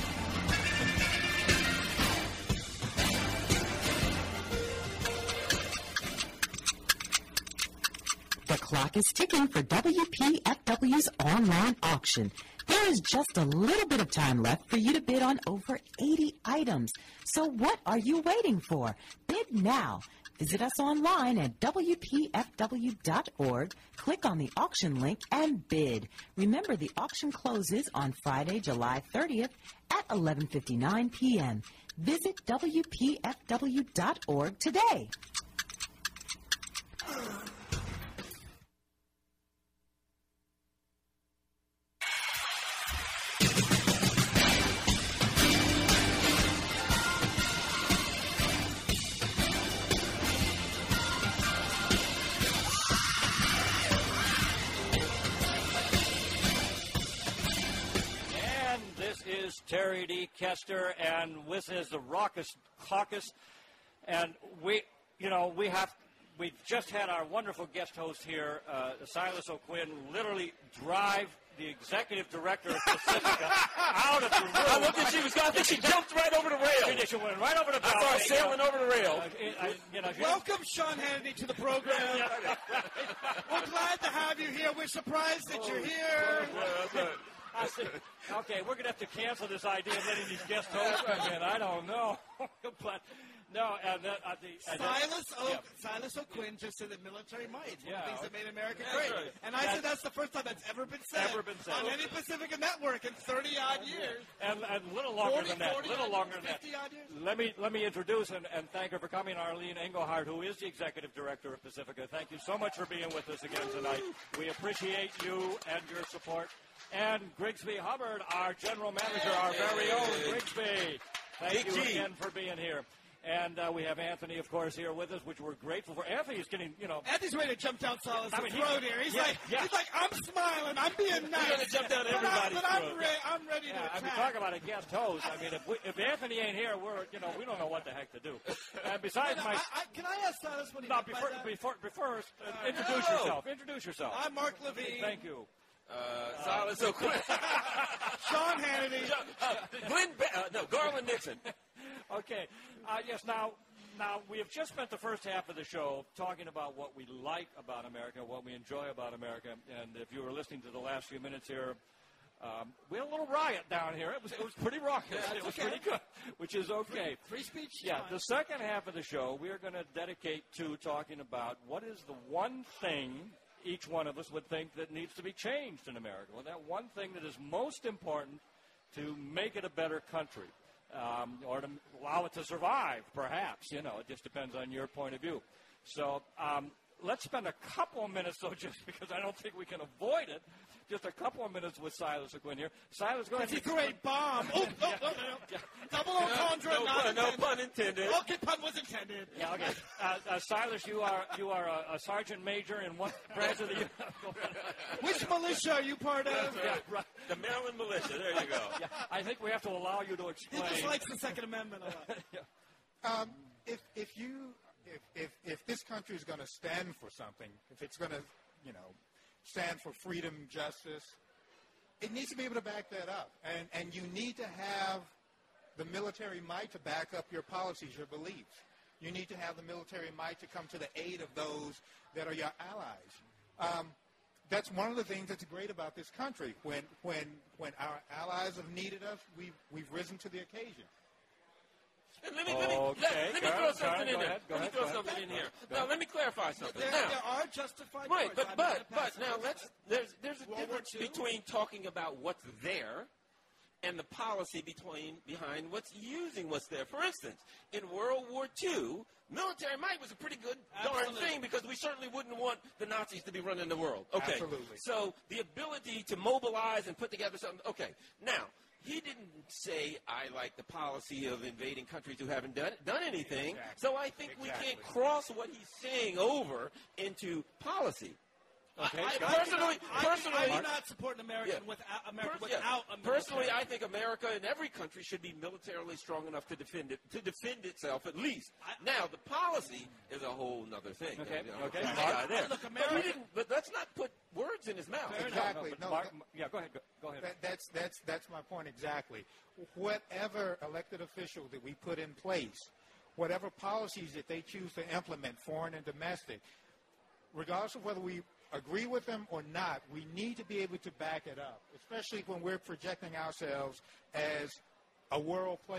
The clock is ticking for W P F W's online auction. There is just a little bit of time left for you to bid on over eighty items. So what are you waiting for? Bid now. Visit us online at W P F W dot org, click on the auction link, and bid. Remember, the auction closes on Friday, July thirtieth at eleven fifty-nine p.m. Visit W P F W dot org today. Terry D. Kester, and this is the Raucous Caucus. And we, you know, we have, we've just had our wonderful guest host here, uh, Silas O'Quinn, literally drive the executive director of Pacifica out of the room. I looked at she was gone. I think she jumped right over the rail. She went right over the I saw her sailing over the rail. Uh, I, you know, Welcome, Sean Hannity, to the program. We're glad to have you here. We're surprised that you're here. I said, okay, we're going to have to cancel this idea of letting these guest hosts come in. I don't know. But, no, and then, uh, the, and Silas, then, o- yeah. Silas O'Quinn just said that military might. One Yeah, of the things okay. that made America That's great. right. And I That's- said that's the first time that's ever been said, Ever been said. on any Pacifica network in thirty-odd years. And, and a little longer forty, than that. forty, little longer than that. fifty odd years. Let me let me introduce and, and thank her for coming, Arlene Engelhardt, who is the executive director of Pacifica. Thank you so much for being with us again tonight. We appreciate you and your support. And Grigsby Hubbard, our general manager, our very own Grigsby. Thank Big you G. again for being here. And uh, we have Anthony, of course, here with us, which we're grateful for. Anthony's getting, you know, Anthony's ready to jump down Silas' I mean, he- throat here. He's yeah, like, yeah. he's like, I'm smiling, I'm being nice. gonna jump down But I'm- everybody's But I'm, throat. re- I'm ready to yeah, I mean, attack. talk about a guest host. I mean, if, we, if Anthony ain't here, we're, you know, we don't know what the heck to do. And besides I, my... I, can I ask Silas what he No, meant by before, that? before, before uh, introduce no. yourself. Introduce yourself. I'm Mark Levine. Thank you. Uh, Silas O'Quinn. Sean Hannity. uh, Glenn, Be- uh, no, Garland Nixon. Okay. Uh, yes, now, now, we have just spent the first half of the show talking about what we like about America, what we enjoy about America. And if you were listening to the last few minutes here, um, we had a little riot down here. It was, it was pretty raucous. Yeah, it was okay. pretty good, which is okay. Free speech? Yeah, Fine. the second half of the show, we are going to dedicate to talking about what is the one thing each one of us would think that needs to be changed in America. Well, that one thing that is most important to make it a better country, um, or to allow it to survive, perhaps. You know, it just depends on your point of view. So um, let's spend a couple of minutes, though, just because I don't think we can avoid it, just a couple of minutes with Silas O'Quinn here. Silas, go ahead. He threw a bomb. Oh, oh, oh, no. Double entendre, No, not pun, no intended. pun intended. Okay, pun was intended. Yeah, okay. Uh, uh, Silas, you are you are a, a sergeant major in what branch of the U Which militia are you part of? Yeah, right. The Maryland militia. There you go. Yeah, I think we have to allow you to He explain. just likes the Second Amendment a lot. Um, if if you if if, if this country is going to stand for something, if it's going to, you know, stand for freedom, justice, it needs to be able to back that up, and and you need to have the military might to back up your policies, your beliefs. You need to have the military might to come to the aid of those that are your allies. Um, that's one of the things that's great about this country. When when when our allies have needed us, we've we've risen to the occasion. And let me, let me, Okay, let, let me go throw ahead, something go in there. ahead, go let me ahead, throw go ahead. something in here. Now, let me clarify something. There, now, there are justified right, courts. but I'm but gonna pass but it now over. let's there's there's a World War difference Two? between talking about what's there and the policy between behind what's using what's there. For instance, in World War Two, military might was a pretty good darn Absolutely. thing because we certainly wouldn't want the Nazis to be running the world. Okay, Absolutely. so the ability to mobilize and put together something. Okay, now. He didn't say, I like the policy of invading countries who haven't done, done anything. Exactly. So I think we Exactly. can't cross what he's saying over into policy. Okay, I, go I, ahead. Personally- I, personally- I do not support an American Yeah. without America Per- yeah. without a military. Personally, I think America and every country should be militarily strong enough to defend it, to defend itself at least. I- now, the policy is a whole other thing. Okay, You know, okay. that Mark? guy there. Look, but, America- we didn't, but let's not put words in his mouth. Fair enough. Exactly. but No, Mark- that- yeah, go ahead. Go, go ahead. That, that's that's that's my point exactly. Whatever elected official that we put in place, whatever policies that they choose to implement, foreign and domestic, regardless of whether we agree with them or not, we need to be able to back it up, especially when we're projecting ourselves as a world player.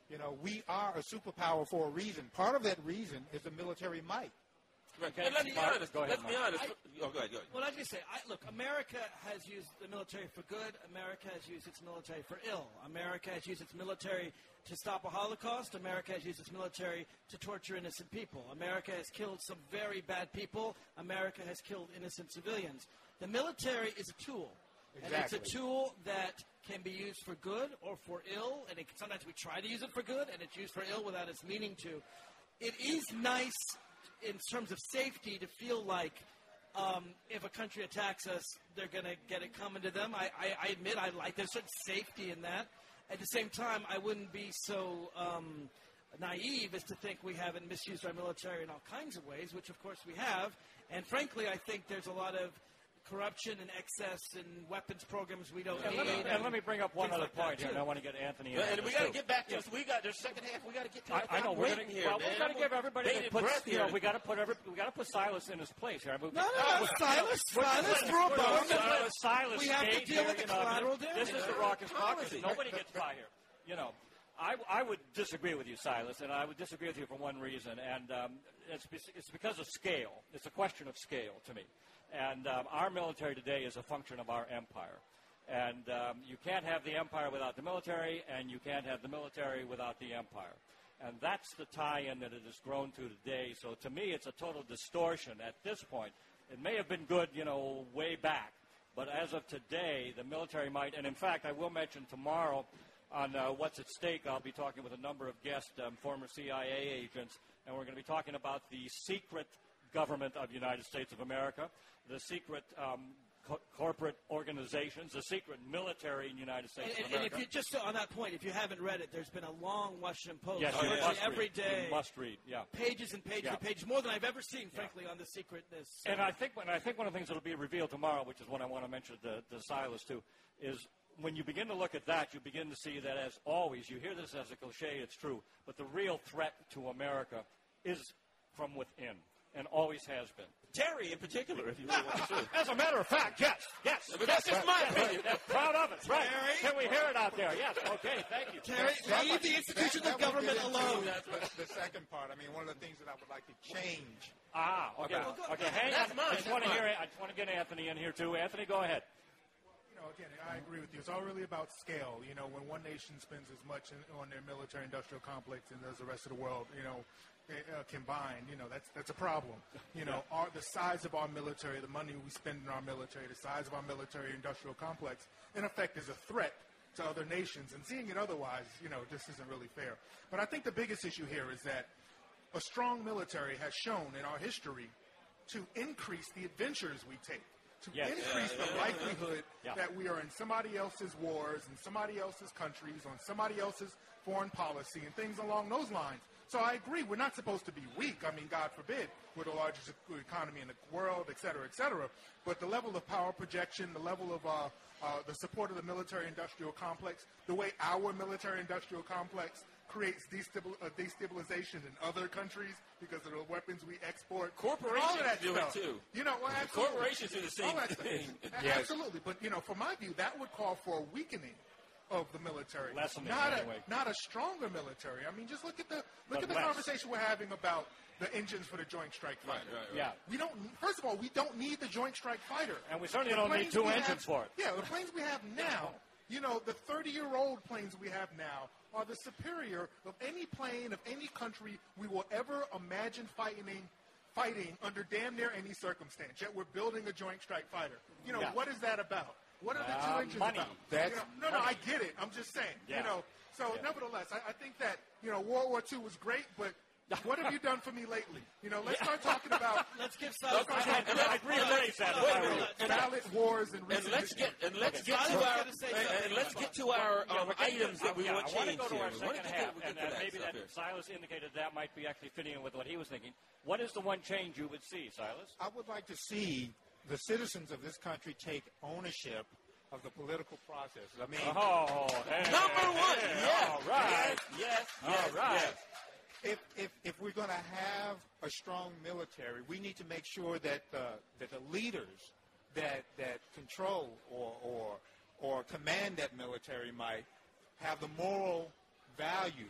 You know, we are a superpower for a reason. Part of that reason is the military might. Right. Okay. And let's be Mark, honest. go ahead, let's be Mark. honest. oh, go ahead. Go ahead. Well, I just say, I, look, America has used the military for good. America has used its military for ill. America has used its military to stop a Holocaust. America has used its military to torture innocent people. America has killed some very bad people. America has killed innocent civilians. The military is a tool. And it's Exactly. a tool that can be used for good or for ill. And it, sometimes we try to use it for good, and it's used for ill without its meaning to. It is nice in terms of safety to feel like um, if a country attacks us, they're going to get it coming to them. I, I, I admit I like there's certain safety in that. At the same time, I wouldn't be so um, naive as to think we haven't misused our military in all kinds of ways, which of course we have. And frankly, I think there's a lot of corruption and excess and weapons programs we don't And need. let, me, and let me bring up one things other like that, point here, too. and I want to get Anthony in. Well, on and we this, got to too. get back to Yeah. this. We got there's second half. We got to get to I, it. I know I'm we're waiting gonna, here, well, man. we're going to give everybody bated that puts, breath you know, here. we got to put every, we got to put Silas in his place here. I mean, No, no, no, Silas, Silas, throw a We're bone. gonna let Silas We have to skate deal here, with the you know, collateral this, damage. this is the raucous caucus. Honestly. Nobody gets by here. You know, I, I would disagree with you, Silas, and I would disagree with you for one reason, and um, it's, be- it's because of scale. It's a question of scale to me. And um, our military today is a function of our empire. And um, you can't have the empire without the military, and you can't have the military without the empire. And that's the tie-in that it has grown to today. So to me, it's a total distortion at this point. It may have been good, you know, way back. But as of today, the military might, and in fact, I will mention tomorrow on uh, What's at Stake, I'll be talking with a number of guest um, former C I A agents, and we're going to be talking about the secret government of the United States of America, the secret um, co- corporate organizations, the secret military in the United States And, of and, and America. if you just on that point, if you haven't read it, there's been a long Washington Post, Yes, you virtually must every read. day, You must read, yeah. pages and pages Yeah. and pages, more than I've ever seen, frankly, on the secretness. And I think, and I think one of the things that will be revealed tomorrow, which is what I want to mention to, to Silas too, is when you begin to look at that, you begin to see that, as always, you hear this as a cliche, it's true, but the real threat to America is from within, and always has been. Terry, in particular, if you really want to. As a matter of fact, yes, yes. But that's just my opinion. Proud of it, right? Terry? Can we hear it out there? Yes, okay, thank you. Terry, leave the institutions That- of that would government get into alone. The, the second part. I mean, one of the things that I would like to change. Ah, okay, Well, go- okay, hang That's on. mine, I just want to that's hear mine. it. I just want to get Anthony in here too. Anthony, go ahead. You know, again, I agree with you. It's all really about scale. You know, when one nation spends as much in, on their military-industrial complex as does the rest of the world, you know, uh, combined, you know, that's that's a problem. You know, our, the size of our military, the money we spend in our military, the size of our military-industrial complex, in effect, is a threat to other nations. And seeing it otherwise, you know, this isn't really fair. But I think the biggest issue here is that a strong military has shown in our history to increase the adventures we take, to Yes. increase Yeah, the yeah, yeah. likelihood Yeah. that we are in somebody else's wars, in somebody else's countries, on somebody else's foreign policy, and things along those lines. So I agree, we're not supposed to be weak. I mean, God forbid, we're the largest economy in the world, et cetera, et cetera. But the level of power projection, the level of uh, uh, the support of the military-industrial complex, the way our military-industrial complex creates destabil- uh, destabilization in other countries because of the weapons we export. Corporations all of that do it stuff. too. You know, well, absolutely. Corporations do the same All that stuff. thing. A- Absolutely. But, you know, from my view, that would call for a weakening of the military. Lessening, not a anyway. not a stronger military. I mean, just look at the look But at the less. conversation we're having about the engines for the Joint Strike Right, Fighter. right, right. Yeah. We don't. First of all, we don't need the Joint Strike Fighter. And we certainly The don't need planes two we engines have- for it. Yeah, the planes we have now. You know, the thirty-year-old planes we have now are the superior of any plane of any country we will ever imagine fighting fighting under damn near any circumstance. Yet we're building a Joint Strike Fighter. You know, Yeah. what is that about? What are the Uh, two engines money. about? That's- You know, no, no, I get it. I'm just saying. Yeah. You know, so Yeah. nevertheless, I, I think that you know World War Two was great, but what have you done for me lately? You know, let's start talking about Let's give Silas Okay, time. and let's- I'd rephrase that if Wait a I were minute. you. valid wars and And recent let's history. get and let's Okay, get Silas to was our gonna say and, and something. let's get to our Yeah, um, we're getting- items that we yeah, want I want to changed go to here. our We want second to half, get, we get and to uh, that maybe stuff that here. Silas indicated that might be actually fitting in with what he was thinking. What is the one change you would see, Silas? I would like to see the citizens of this country take ownership of the political process. I mean, Oh, hey, Number one, hey, yes, all right. yes, yes, All yes, Oh, right. yes. if, if, if we're going to have a strong military, we need to make sure that the, that the leaders that, that control or, or, or command that military might have the moral values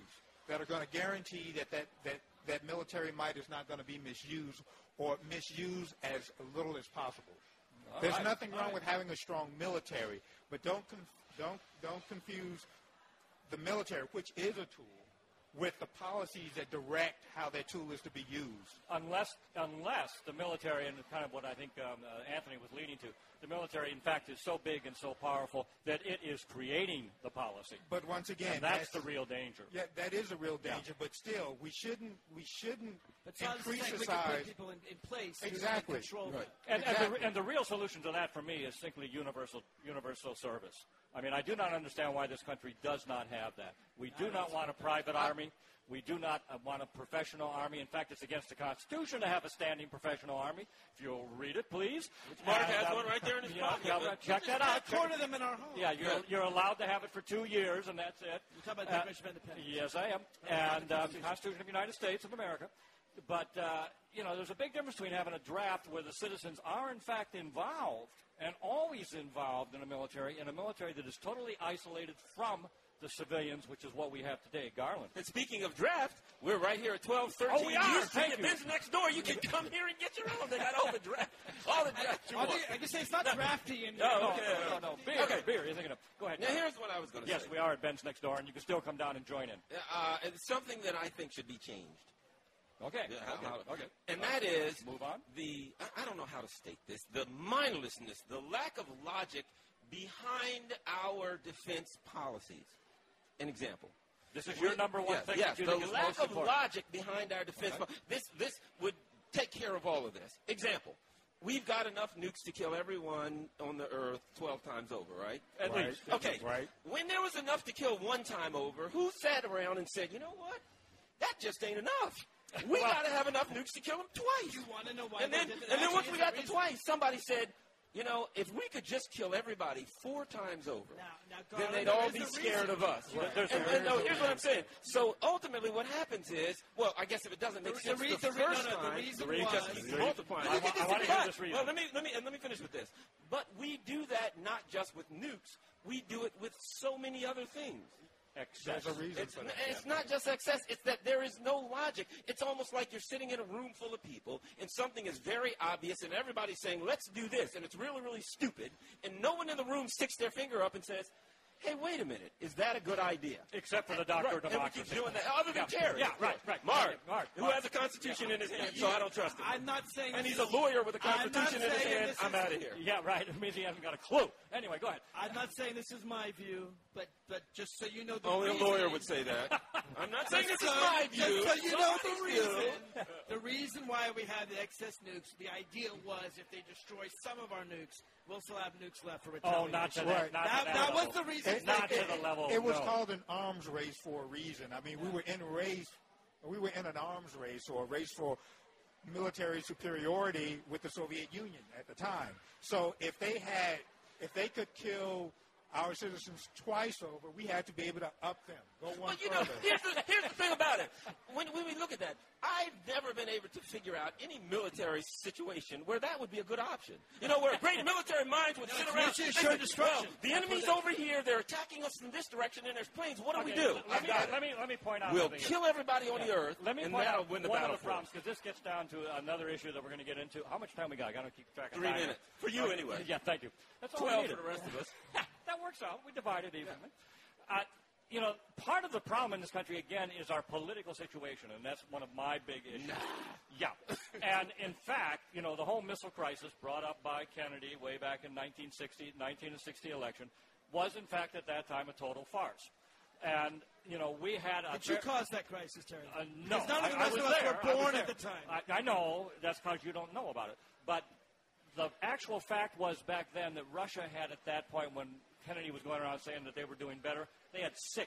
that are going to guarantee that that, that that military might is not going to be misused or misused as little as possible. All There's right. nothing wrong right. with having a strong military, but don't conf- don't don't confuse the military, which is a tool, with the policies that direct how that tool is to be used. Unless, unless the military, and kind of what I think um, uh, Anthony was leading to, the military, in fact, is so big and so powerful that it is creating the policy. But once again, and that's, that's the real danger. Yeah, that is a real danger. Yeah. But still, we shouldn't we shouldn't but increase the we size. Can put people in, in place exactly. Control right. And, exactly. and, the, and the real solution to that, for me, is simply universal universal service. I mean, I do not understand why this country does not have that. We do not want a private army. We do not uh, want a professional army. In fact, it's against the Constitution to have a standing professional army. If you'll read it, please. Mark and, has um, one right there in his yeah, pocket. Yeah, check that out. Four of them in our home. Yeah, you're, you're allowed to have it for two years, and that's it. You're talking about the Declaration of Independence. Yes, I am. And um, the Constitution of the United States of America. But, uh, you know, there's a big difference between having a draft where the citizens are, in fact, involved and always involved in a military, and a military that is totally isolated from the civilians, which is what we have today. Garland. And speaking of draft, we're right here at twelve thirteen. Oh, we are. Thank you. Ben's next door. You can come here and get your own. They got all the draft. All the draft you I, want. I can say it's not drafty. In no, no, okay. no, no, no. Beer, okay. beer. You're thinking of. Go ahead. Now, here's what I was going to yes, say. Yes, we are at Ben's next door, and you can still come down and join in. Uh, it's something that I think should be changed. Okay. Yeah, okay. how, okay. And that is move on. The I, I don't know how to state this. The mindlessness, the lack of logic behind our defense policies. An example. This is your number one yes, thing. Yes, that you the think is lack most of important. logic behind our defense. Okay. This this would take care of all of this. Example. We've got enough nukes to kill everyone on the earth twelve times over, right? At right. least. Okay. Right. When there was enough to kill one time over, who sat around and said, you know what? That just ain't enough. We well, got to have enough nukes to kill them twice. You want to know why? And then, did and then once we got to reason. twice, somebody said, you know, if we could just kill everybody four times over, now, now, then God, they'd all be scared reason. of us. Well, and, and, and no, here's what I'm saying. So ultimately what happens is, well, I guess if it doesn't make the, sense the, the, the, first no, no, time, the reason it was, just keeps multiplying. I, I want to hear this reason. Well, let me, let, me, and let me finish with this. But we do that not just with nukes. We do it with so many other things. Excess. There's a reason It's, for that. it's not just excess. It's that there is no logic. It's almost like you're sitting in a room full of people, and something is very obvious, and everybody's saying, let's do this, and it's really, really stupid, and no one in the room sticks their finger up and says, hey, wait a minute, is that a good idea? Except for the doctor right. of democracy. And we keep doing that, other than yeah. Terry. Yeah, right, right. Mark, Mark, who Mark. has a Constitution yeah. in his hand, so I don't trust him. I'm not saying. And he's a lawyer with a Constitution in his saying hand. this I'm is- out of here. Yeah, right. It means he hasn't got a clue. Anyway, go ahead. I'm not saying this is my view, but but just so you know the Only a reason, lawyer would say that. I'm not saying this is so, my just view. so you know the Somebody's view. reason. The reason why we have the excess nukes, the idea was if they destroy some of our nukes, we'll still have nukes left for Oh, retaliation. not to Right. that. Not That, to that, that was level. the reason. It- Not they to did the level. It was no. called an arms race for a reason. I mean, we were in a race, we were in an arms race or a race for military superiority with the Soviet Union at the time. So if they had, if they could kill our citizens twice over, we had to be able to up them, go one Well, you know, further. here's the, here's the thing about it. When, when we look at that, I've never been able to figure out any military situation where that would be a good option. You know, where great military minds would sit it's around mutually and assured say, destruction. well, the enemy's over here, they're attacking us from this direction, and there's planes. What do we Okay, do? Let me, I got let it. me let me point out. We'll something. kill everybody on the Yeah. earth, Let me and point that'll out win the one battle of the for us. problems, because this gets down to another issue that we're going to get into. How much time we got? I got to keep track of Three time. minutes. For you, Okay. anyway. Yeah, thank you. That's all we Twelve needed. for the rest of us. That works out. We divide it evenly. Uh, you know, part of the problem in this country, again, is our political situation, and that's one of my big issues. Yeah. And, in fact, you know, the whole missile crisis brought up by Kennedy way back in nineteen sixty, nineteen sixty election was, in fact, at that time a total farce. And, you know, we had a... Did you ver- cause that crisis, Terry? uh, no, Because none of the I, I rest was of us there. were I was born there. at the time. I, I know. That's because you don't know about it. But the actual fact was back then that Russia had, at that point, when Kennedy was going around saying that they were doing better, they had six,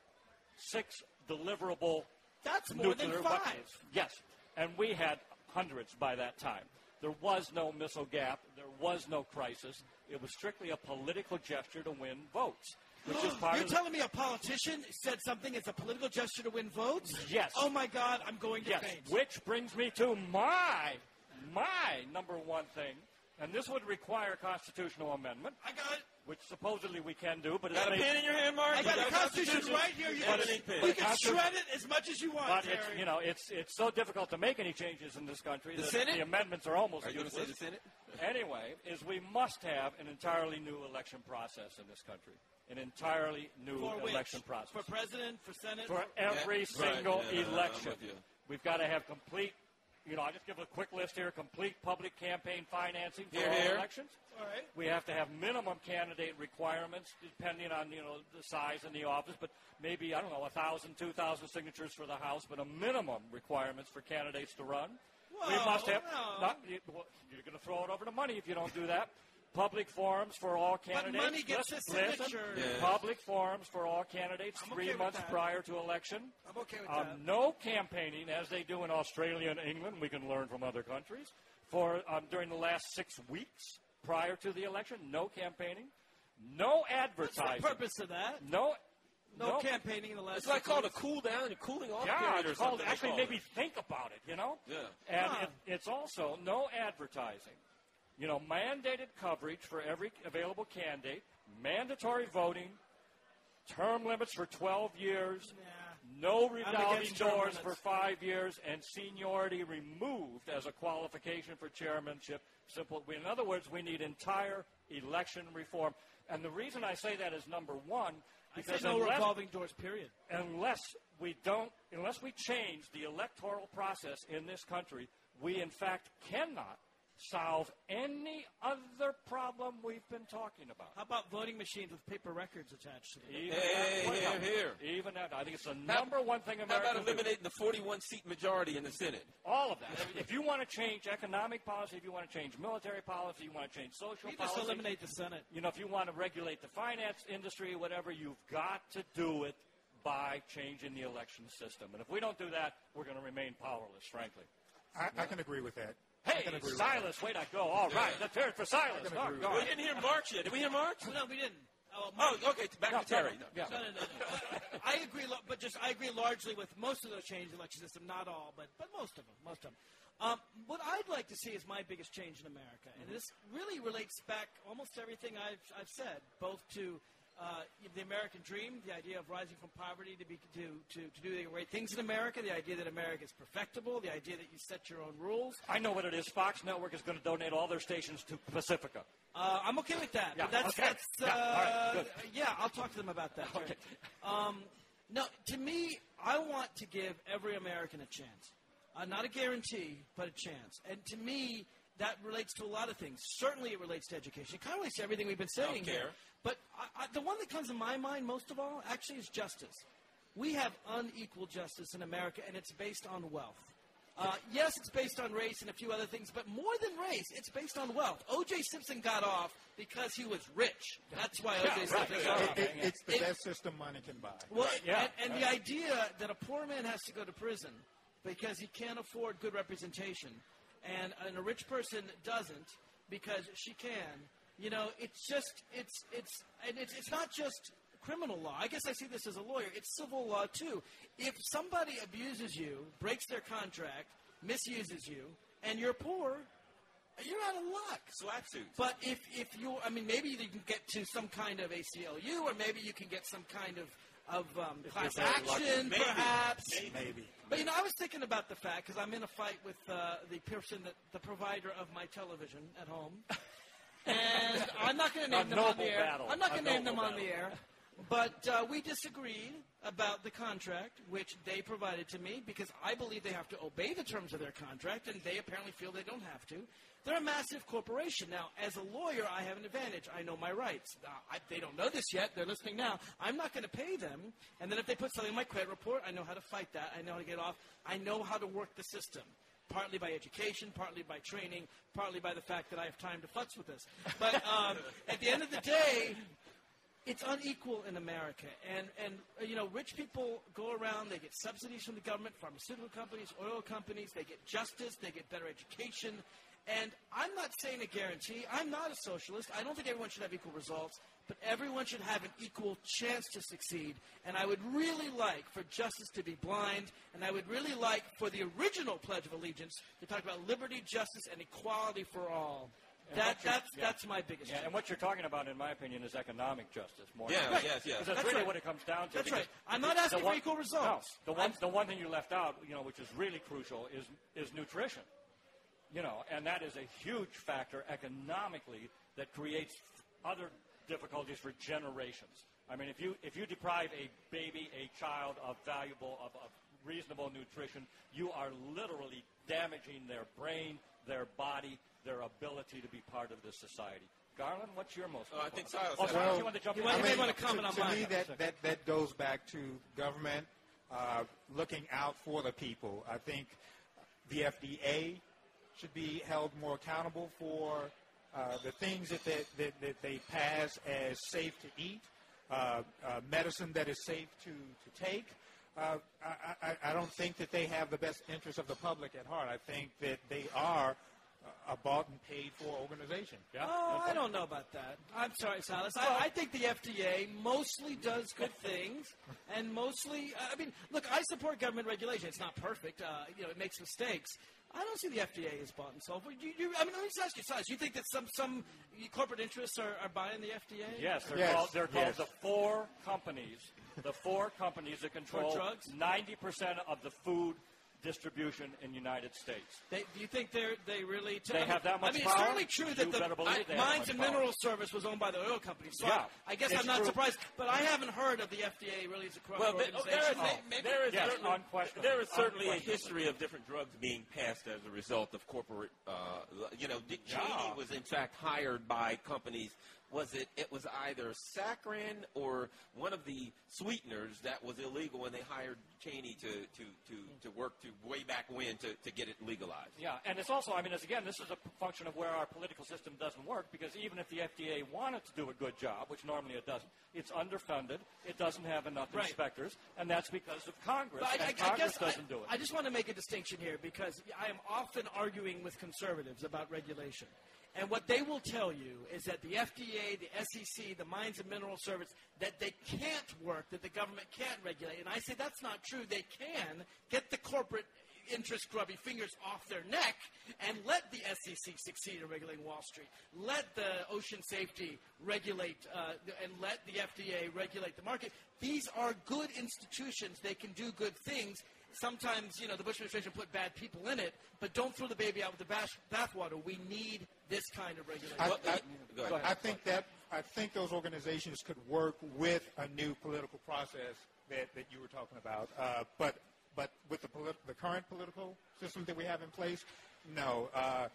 six deliverable That's more than nuclear five. weapons. Yes, and we had hundreds by that time. There was no missile gap. There was no crisis. It was strictly a political gesture to win votes, which is part You're of the, telling me a politician said something as a political gesture to win votes? Yes. Oh, my God, I'm going to yes, faint. which brings me to my, my number one thing And this would require constitutional amendment, I got it. which supposedly we can do, but Got a it's pen in your hand, Mark? I You got the a Constitution right here. You Got can, an ink pen. you can Constitution- shred it as much as you want, But Terry. it's, you know, it's it's so difficult to make any changes in this country The that Senate? the amendments are almost Are you going to say useless. the Senate? Anyway, is we must have an entirely new election process in this country. An entirely new For which? election process. For president, for senate? For every Yeah, right, single yeah, I'm election. with you. We've got to have complete, you know, I'll just give a quick list here, complete public campaign financing for Here, all here. elections. All right. We have to have minimum candidate requirements depending on, you know, the size and the office, but maybe, I don't know, one thousand, two thousand signatures for the House, but a minimum requirements for candidates to run. we Whoa, must have, no. not, you, well, you're going to throw it over to money if you don't do that. Public forums for all candidates. money gets listen, a listen. signature. Yeah. Public forums for all candidates I'm three okay with months that. prior to election. I'm okay with Um, that. no campaigning, as they do in Australia and England. We can learn from other countries. For um, during the last six weeks prior to the election, no campaigning, no What's advertising, the purpose of that? no, No, campaigning in the last It's like six called a weeks? cool down and cooling off Yeah, period or it's called something. they actually call maybe it. think about it. You know. Yeah. And Huh. it, it's also no advertising. You know, mandated coverage for every available candidate, mandatory voting, term limits for twelve years, no revolving against term doors limits. for five years, and seniority removed as a qualification for chairmanship. Simple. In other words, we need entire election reform. And the reason I say that is number one, I say because no unless, revolving doors, period. unless we don't, unless we change the electoral process in this country, we in fact cannot solve any other problem we've been talking about. How about voting machines with paper records attached to them? Even Hey, that, here, here. Even that, I think it's the number one thing How Americans about do. eliminating the forty-one seat majority in the Senate? All of that. If you want to change economic policy, if you want to change military policy, you want to change social We just policy, eliminate the Senate. you know, if you want to regulate the finance industry, whatever, you've got to do it by changing the election system. And if we don't do that, we're going to remain powerless, frankly. I, I can agree with that. Hey, can agree with Silas, way to go. All right, let's hear it for Silas. can Oh, agree with God. We didn't hear March yet. Did we hear March? No, we didn't. Oh, Oh, okay. Back No, to Terry. no, yeah. No, no, no. no. I agree, lo- but just I agree largely with most of those changes in the election system. Not all, but but most of them. Most of them. Um, what I'd like to see is my biggest change in America, and this really relates back almost to everything I've I've said, both to uh, the American dream, the idea of rising from poverty to be to, to to do the great things in America, the idea that America is perfectible, the idea that you set your own rules. I know what it is. Fox Network is going to donate all their stations to Pacifica. Uh, I'm okay with that. Yeah, but that's, okay. that's uh, Yeah, all right, good. yeah, I'll talk to them about that. Okay. Um, no, to me, I want to give every American a chance. Uh, not a guarantee, but a chance. And to me, that relates to a lot of things. Certainly it relates to education. It kind of relates to everything we've been saying Healthcare. here. But I, I, the one that comes to my mind most of all actually is justice. We have unequal justice in America, and it's based on wealth. Uh, yes, it's based on race and a few other things, but more than race, it's based on wealth. O J. Simpson got off because he was rich. That's why O J. Yeah, Simpson right. got It, off. it, it's the It- best system money can buy. Well, yeah, and, and the idea that a poor man has to go to prison because he can't afford good representation, and, and a rich person doesn't because she can, you know, it's just, it's, it's, and it's, it's not just criminal law. I guess I see this as a lawyer. It's civil law, too. If somebody abuses you, breaks their contract, misuses you, and you're poor, you're out of luck. Slap suits. But if, if you, I mean, maybe you can get to some kind of A C L U, or maybe you can get some kind of, of um, class you're very lucky. action, Maybe. perhaps. Maybe. But, you know, I was thinking about the fact, because I'm in a fight with uh, the person, that, the provider of my television at home. And I'm not going to name A them on noble the air. battle. I'm not A going to name them noble on the air. But uh, we disagreed about the contract, which they provided to me, because I believe they have to obey the terms of their contract, and they apparently feel they don't have to. They're a massive corporation. Now, as a lawyer, I have an advantage. I know my rights. Uh, I, they don't know this yet. They're listening now. I'm not going to pay them. And then if they put something in my credit report, I know how to fight that. I know how to get off. I know how to work the system, partly by education, partly by training, partly by the fact that I have time to futz with this. But um, at the end of the day, it's unequal in America. And, and uh, you know, rich people go around, they get subsidies from the government, pharmaceutical companies, oil companies, they get justice, they get better education. And I'm not saying a guarantee. I'm not a socialist. I don't think everyone should have equal results, but everyone should have an equal chance to succeed. And I would really like for justice to be blind, and I would really like for the original Pledge of Allegiance to talk about liberty, justice, and equality for all. And That, what you're- that's, yeah. that's my biggest Yeah, change. and what you're talking about, in my opinion, is economic justice more. Yeah, than Right. yes, yes. Because that's, That's really right. what it comes down to. That's because right. I'm the- not asking the for one- equal results. No, the one, I'm- the one thing you left out, you know, which is really crucial, is is nutrition. You know, and that is a huge factor economically that creates other difficulties for generations. I mean, if you if you deprive a baby, a child of valuable, of, of reasonable nutrition, you are literally damaging their brain, their body, their ability to be part of this society. Garland, what's your most? Oh, I think Silas Oh, had- sorry, Well, you want to jump you in? might- I you may mean, want to comment to, on to mine. me, that, that, that goes back to government uh, looking out for the people. I think the F D A should be held more accountable for uh, the things that they, that, that they pass as safe to eat, uh, uh, medicine that is safe to, to take. Uh, I, I, I don't think that they have the best interest of the public at heart. I think that they are a bought and paid for organization. Yeah. Oh, I don't know about that. I'm sorry, Silas. I, I think the F D A mostly does good things, and mostly, I mean, look, I support government regulation. It's not perfect. Uh, you know, it makes mistakes. I don't see the F D A as bought and sold. You, you, I mean, let me just ask you, Silas. You think that some some corporate interests are, are buying the F D A? Yes, they're Yes, called, they're called yes. the four companies. The four companies that control drugs? ninety percent of the food distribution in the United States. They, do you think they're they really? T- They I mean, have that much I mean, power? it's certainly true that You the better believe I, they have Mines much and power. Mineral Service was owned by the oil company. So Yeah, I, I guess it's I'm not true. surprised. But I haven't heard of the F D A really as a corrupt Well, there, organization. there is, Oh. maybe, there is Yes, certainly, unquestionably. there is certainly a Unquestionably. history of different drugs being passed as a result of corporate. Uh, you know, Dick Yeah. Cheney was in fact hired by companies. Was it? It was either saccharin or one of the sweeteners that was illegal, and they hired Cheney to to, to, to work to way back when to, to get it legalized. Yeah, and it's also, I mean, it's, again, this is a function of where our political system doesn't work, because even if the F D A wanted to do a good job, which normally it doesn't, it's underfunded, it doesn't have enough Right. inspectors, and that's because of Congress, But I, I, and I Congress guess I, doesn't do it. I just want to make a distinction here because I am often arguing with conservatives about regulation. And what they will tell you is that the F D A, the S E C, the Mines and Mineral Service, that they can't work, that the government can't regulate. And I say that's not true. They can get the corporate interest grubby fingers off their neck and let the S E C succeed in regulating Wall Street. Let the ocean safety regulate uh, and let the F D A regulate the market. These are good institutions. They can do good things. Sometimes, you know, the Bush administration put bad people in it, but don't throw the baby out with the bath bathwater. We need this kind of regulation. I, Well, I, go ahead. I think that I think those organizations could work with a new political process that, that you were talking about. Uh, but but with the polit- the current political system that we have in place, no. Uh,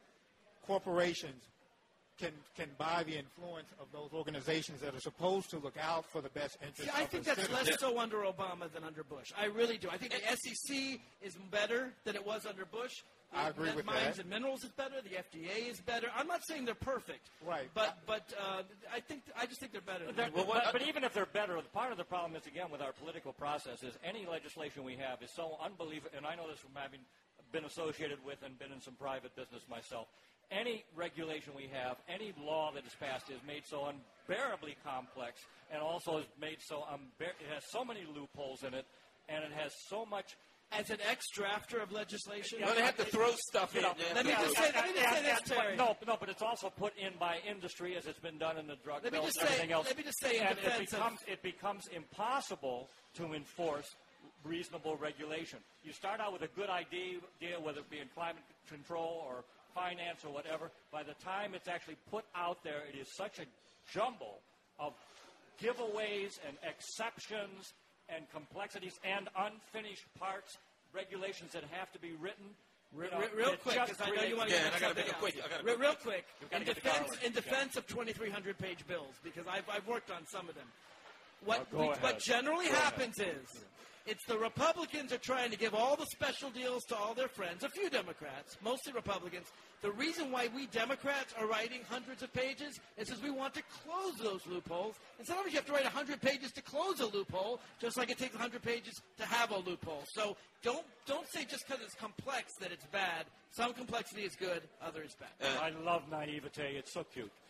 corporations can can buy the influence of those organizations that are supposed to look out for the best interests See, I of think the that's citizens. less so under Obama than under Bush. I really do. I think the S E C is better than it was under Bush. I agree The with Mines that. and Minerals is better. The F D A is better. I'm not saying they're perfect. Right. But but uh, I think I just think they're better. Than They're- Bush. Well, what- but, but even if they're better, part of the problem is, again, with our political process is any legislation we have is so unbelievable, and I know this from having been associated with and been in some private business myself. Any regulation we have, any law that is passed is made so unbearably complex, and also is made so unbear- it has so many loopholes in it, and it has so much. As an ex-drafter of legislation, Well, they have to throw stuff in. You know, They have let to me throw- just say- let me just say And- this, and- but Terry. No, no, but it's also put in by industry, as it's been done in the drug Let me bills just and say- everything else. let me just say in and it defense of- becomes it becomes impossible to enforce reasonable regulation. You start out with a good idea, idea, whether it be in climate control or finance or whatever. By the time it's actually put out there, it is such a jumble of giveaways and exceptions and complexities and unfinished parts, regulations that have to be written. You Real, know, real it quick, just because I know you creates- want to Yeah, get and I gotta something make it else. quick. I gotta real, make it real quick. quick. You've gotta In get to defense, Garland. in defense of twenty-three hundred page bills, because I've, I've worked on some of them. What, Oh, go we, ahead. what generally Go ahead. happens is it's the Republicans are trying to give all the special deals to all their friends, a few Democrats, mostly Republicans. The reason why we Democrats are writing hundreds of pages is because we want to close those loopholes. And sometimes you have to write one hundred pages to close a loophole, just like it takes one hundred pages to have a loophole. So don't don't say just because it's complex that it's bad. Some complexity is good, other is bad. I love naivete. It's so cute.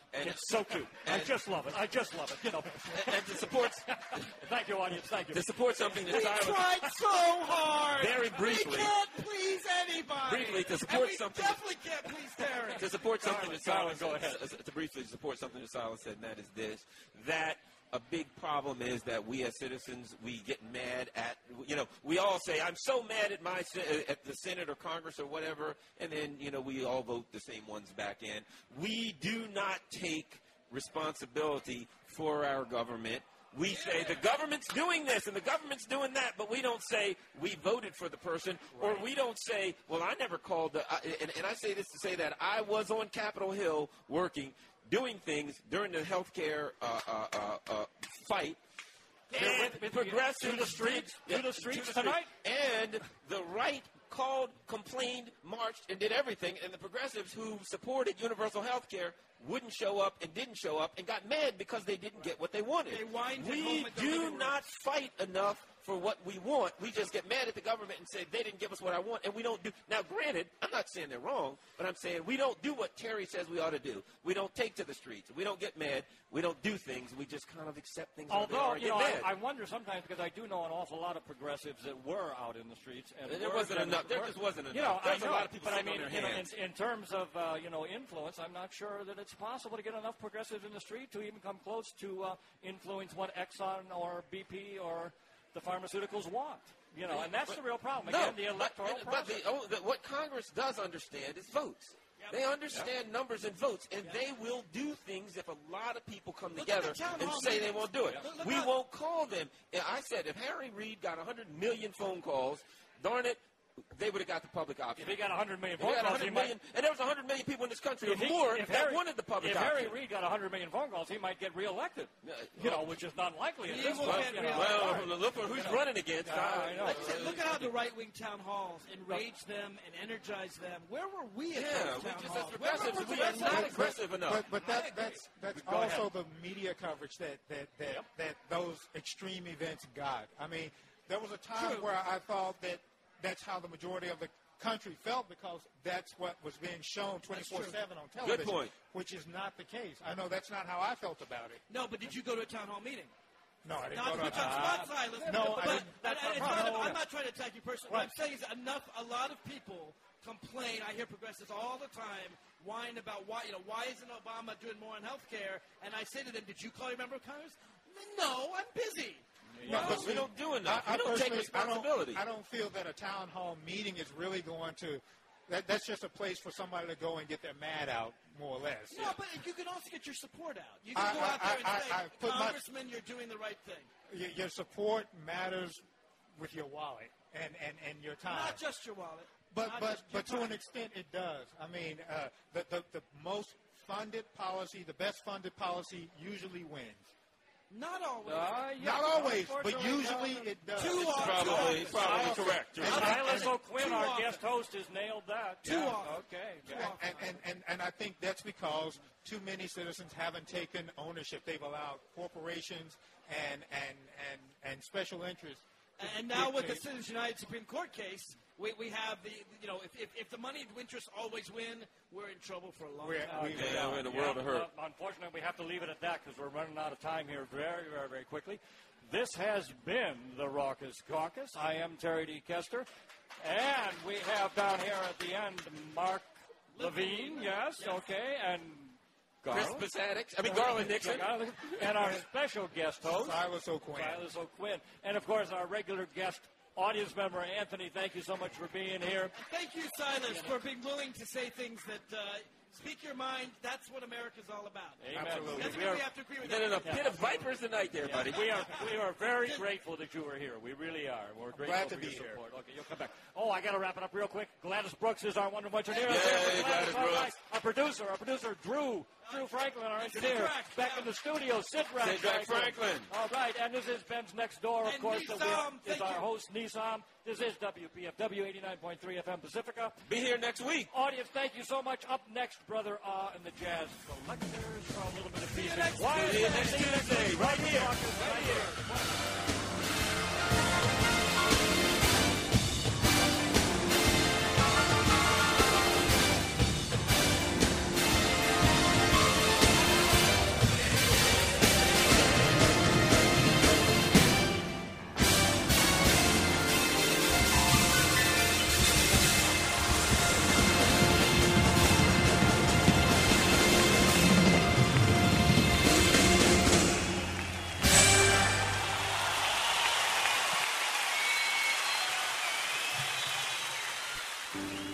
And, It's so cute. I and- just love it. I just love it. You know. and, and to support Thank you, audience. Thank you. to support something that We Silas tried so hard. Very briefly. We can't please anybody. Briefly, to and support we something- definitely can't please Terry. to support something that Garland, Silas Garland, go ahead. to briefly support something that Silas said, and that is this: that a big problem is that we as citizens, we get mad at, you know, we all say, I'm so mad at my se- at the Senate or Congress or whatever, and then, you know, we all vote the same ones back in. We do not take responsibility for our government. We say the government's doing this and the government's doing that, but we don't say we voted for the person, or we don't say, well, I never called the, I, and, and I say this to say that I was on Capitol Hill working, doing things during the health care uh, uh, uh, uh, fight. Yeah, And with- with- progressives to the streets- did- to the yeah, streets tonight? And the right called, complained, marched, and did everything. And the progressives who supported universal health care wouldn't show up and didn't show up and got mad because they didn't get what they wanted. They whined at we home at the do living room. not fight enough for what we want. We just get mad at the government and say they didn't give us what I want, and we don't do. Now, granted, I'm not saying they're wrong, but I'm saying we don't do what Terry says we ought to do. We don't take to the streets. We don't get mad. We don't do things. We just kind of accept things. how they are Although, and you get know, mad. I, I wonder sometimes because I do know an awful lot of progressives that were out in the streets, and There were wasn't gener- enough. There were- just wasn't You know, enough. There's I a know, lot of people but I sitting mean, on you their know, hands. in, in terms of uh, you know influence, I'm not sure that it's possible to get enough progressives in the street to even come close to uh, influence what Exxon or B P or the pharmaceuticals want. You know, and that's But- the real problem. No, Again, the electoral but, but process. the, oh, the, what Congress does understand is votes. They understand numbers and votes, and they will do things if a lot of people come Look at together the town and hall say they meetings. won't do it. Look- look We how- won't call them. And I said, if Harry Reid got one hundred million phone calls, darn it, they would have got the public option. If he got one hundred million If phone he got calls, he one hundred might. million, and there was one hundred million people in this country or If he- more if that Harry- wanted the public if option. Harry Reid got one hundred million phone calls, he might get reelected. Uh, You know, which is not likely. At He this will point, get you know. reelected. well, look for who's running against. Yeah, I know. Like I said, look at how the right-wing town halls enrage them and energize them. Where were we at Yeah, those we town just as halls? progressives, Where were we are progressives? not aggressive enough. But, but that, that's that's Go ahead. also the media coverage that that that, that those extreme events got. I mean, there was a time True. where I thought that that's how the majority of the country felt because that's what was being shown twenty-four seven on television. point. Which is not the case. I know that's not how I felt about it. No, but did you go to a town hall meeting? No, I didn't Not to go put to you on a spot, Silas. No, but, I didn't. That's and not it's a not, problem. I'm not trying to attack you personally. What I'm saying is enough. A lot of people complain. I hear progressives all the time whine about why, you know, why isn't Obama doing more on health care? And I say to them, did you call your member of Congress? No, I'm busy. No, but we see, don't do enough. I, I we don't take personally- responsibility. I don't, I don't feel that a town hall meeting is really going to. That, that's just a place for somebody to go and get their mad out, more or less. No, but you can also get your support out. You can I- go I- out there and I- say, I put my- Congressman, you're doing the right thing. Your, your support matters with your wallet and, and, and your time. Not just your wallet. But Not but just your but to time. an extent it does. I mean, uh, the, the the most funded policy, the best funded policy, usually wins. Not always. Uh, yes, Not always, but unfortunately, usually no. it does. Too often. Probably, probably correct. And- Silas and- O'Quinn, Too our often. guest host, has nailed that. Too Yeah. often. Okay. Too yeah. often. And, and, and, and I think that's because too many citizens haven't taken ownership. They've allowed corporations and and, and, and special interests. to And now with the dictate- Citizens United Supreme Court case, we, we have the, you know, if, if, if the moneyed interests always win, we're in trouble for a long We're- time. we- Yeah, we're in a world of hurt. Uh, unfortunately, we have to leave it at that because we're running out of time here very, very, very quickly. This has been the Raucous Caucus. I am Terry D. Kester. And we have down here at the end Mark Levine, yes, okay, and Chris Garland. Pasadix. I mean, Garland Nixon. Garland, and our special guest host, Silas O'Quinn. Silas O'Quinn. And, of course, our regular guest audience member, Anthony. Thank you so much for being here. Thank you, Silas, for being willing to say things that uh, speak your mind. That's what America's all about. Amen. Absolutely. Doesn't We mean are- we have to agree with Then in a that. pit of vipers tonight there, buddy. We are we are very grateful that you were here. We really are. We're grateful glad to for be your here. support. Okay, you'll come back. Oh, I got to wrap it up real quick. Gladys Brooks is our wonderful engineer. Yay, Gladys, Gladys all Brooks. right. Our producer, our producer Drew, Drew Franklin, our engineer, Sidrak, back yeah. in the studio. Sidrak, Sidrak Franklin. All right, and this is Ben's Next Door, of And course. that we Nizam, have- is thank our you. host Nizam. This is W P F W eighty-nine point three F M Pacifica. Be here next week. Audience, thank you so much. Up next, Brother Ah and the Jazz Collectors for a little bit of music. next Why- See you next Tuesday, right here. Right here. Thank you.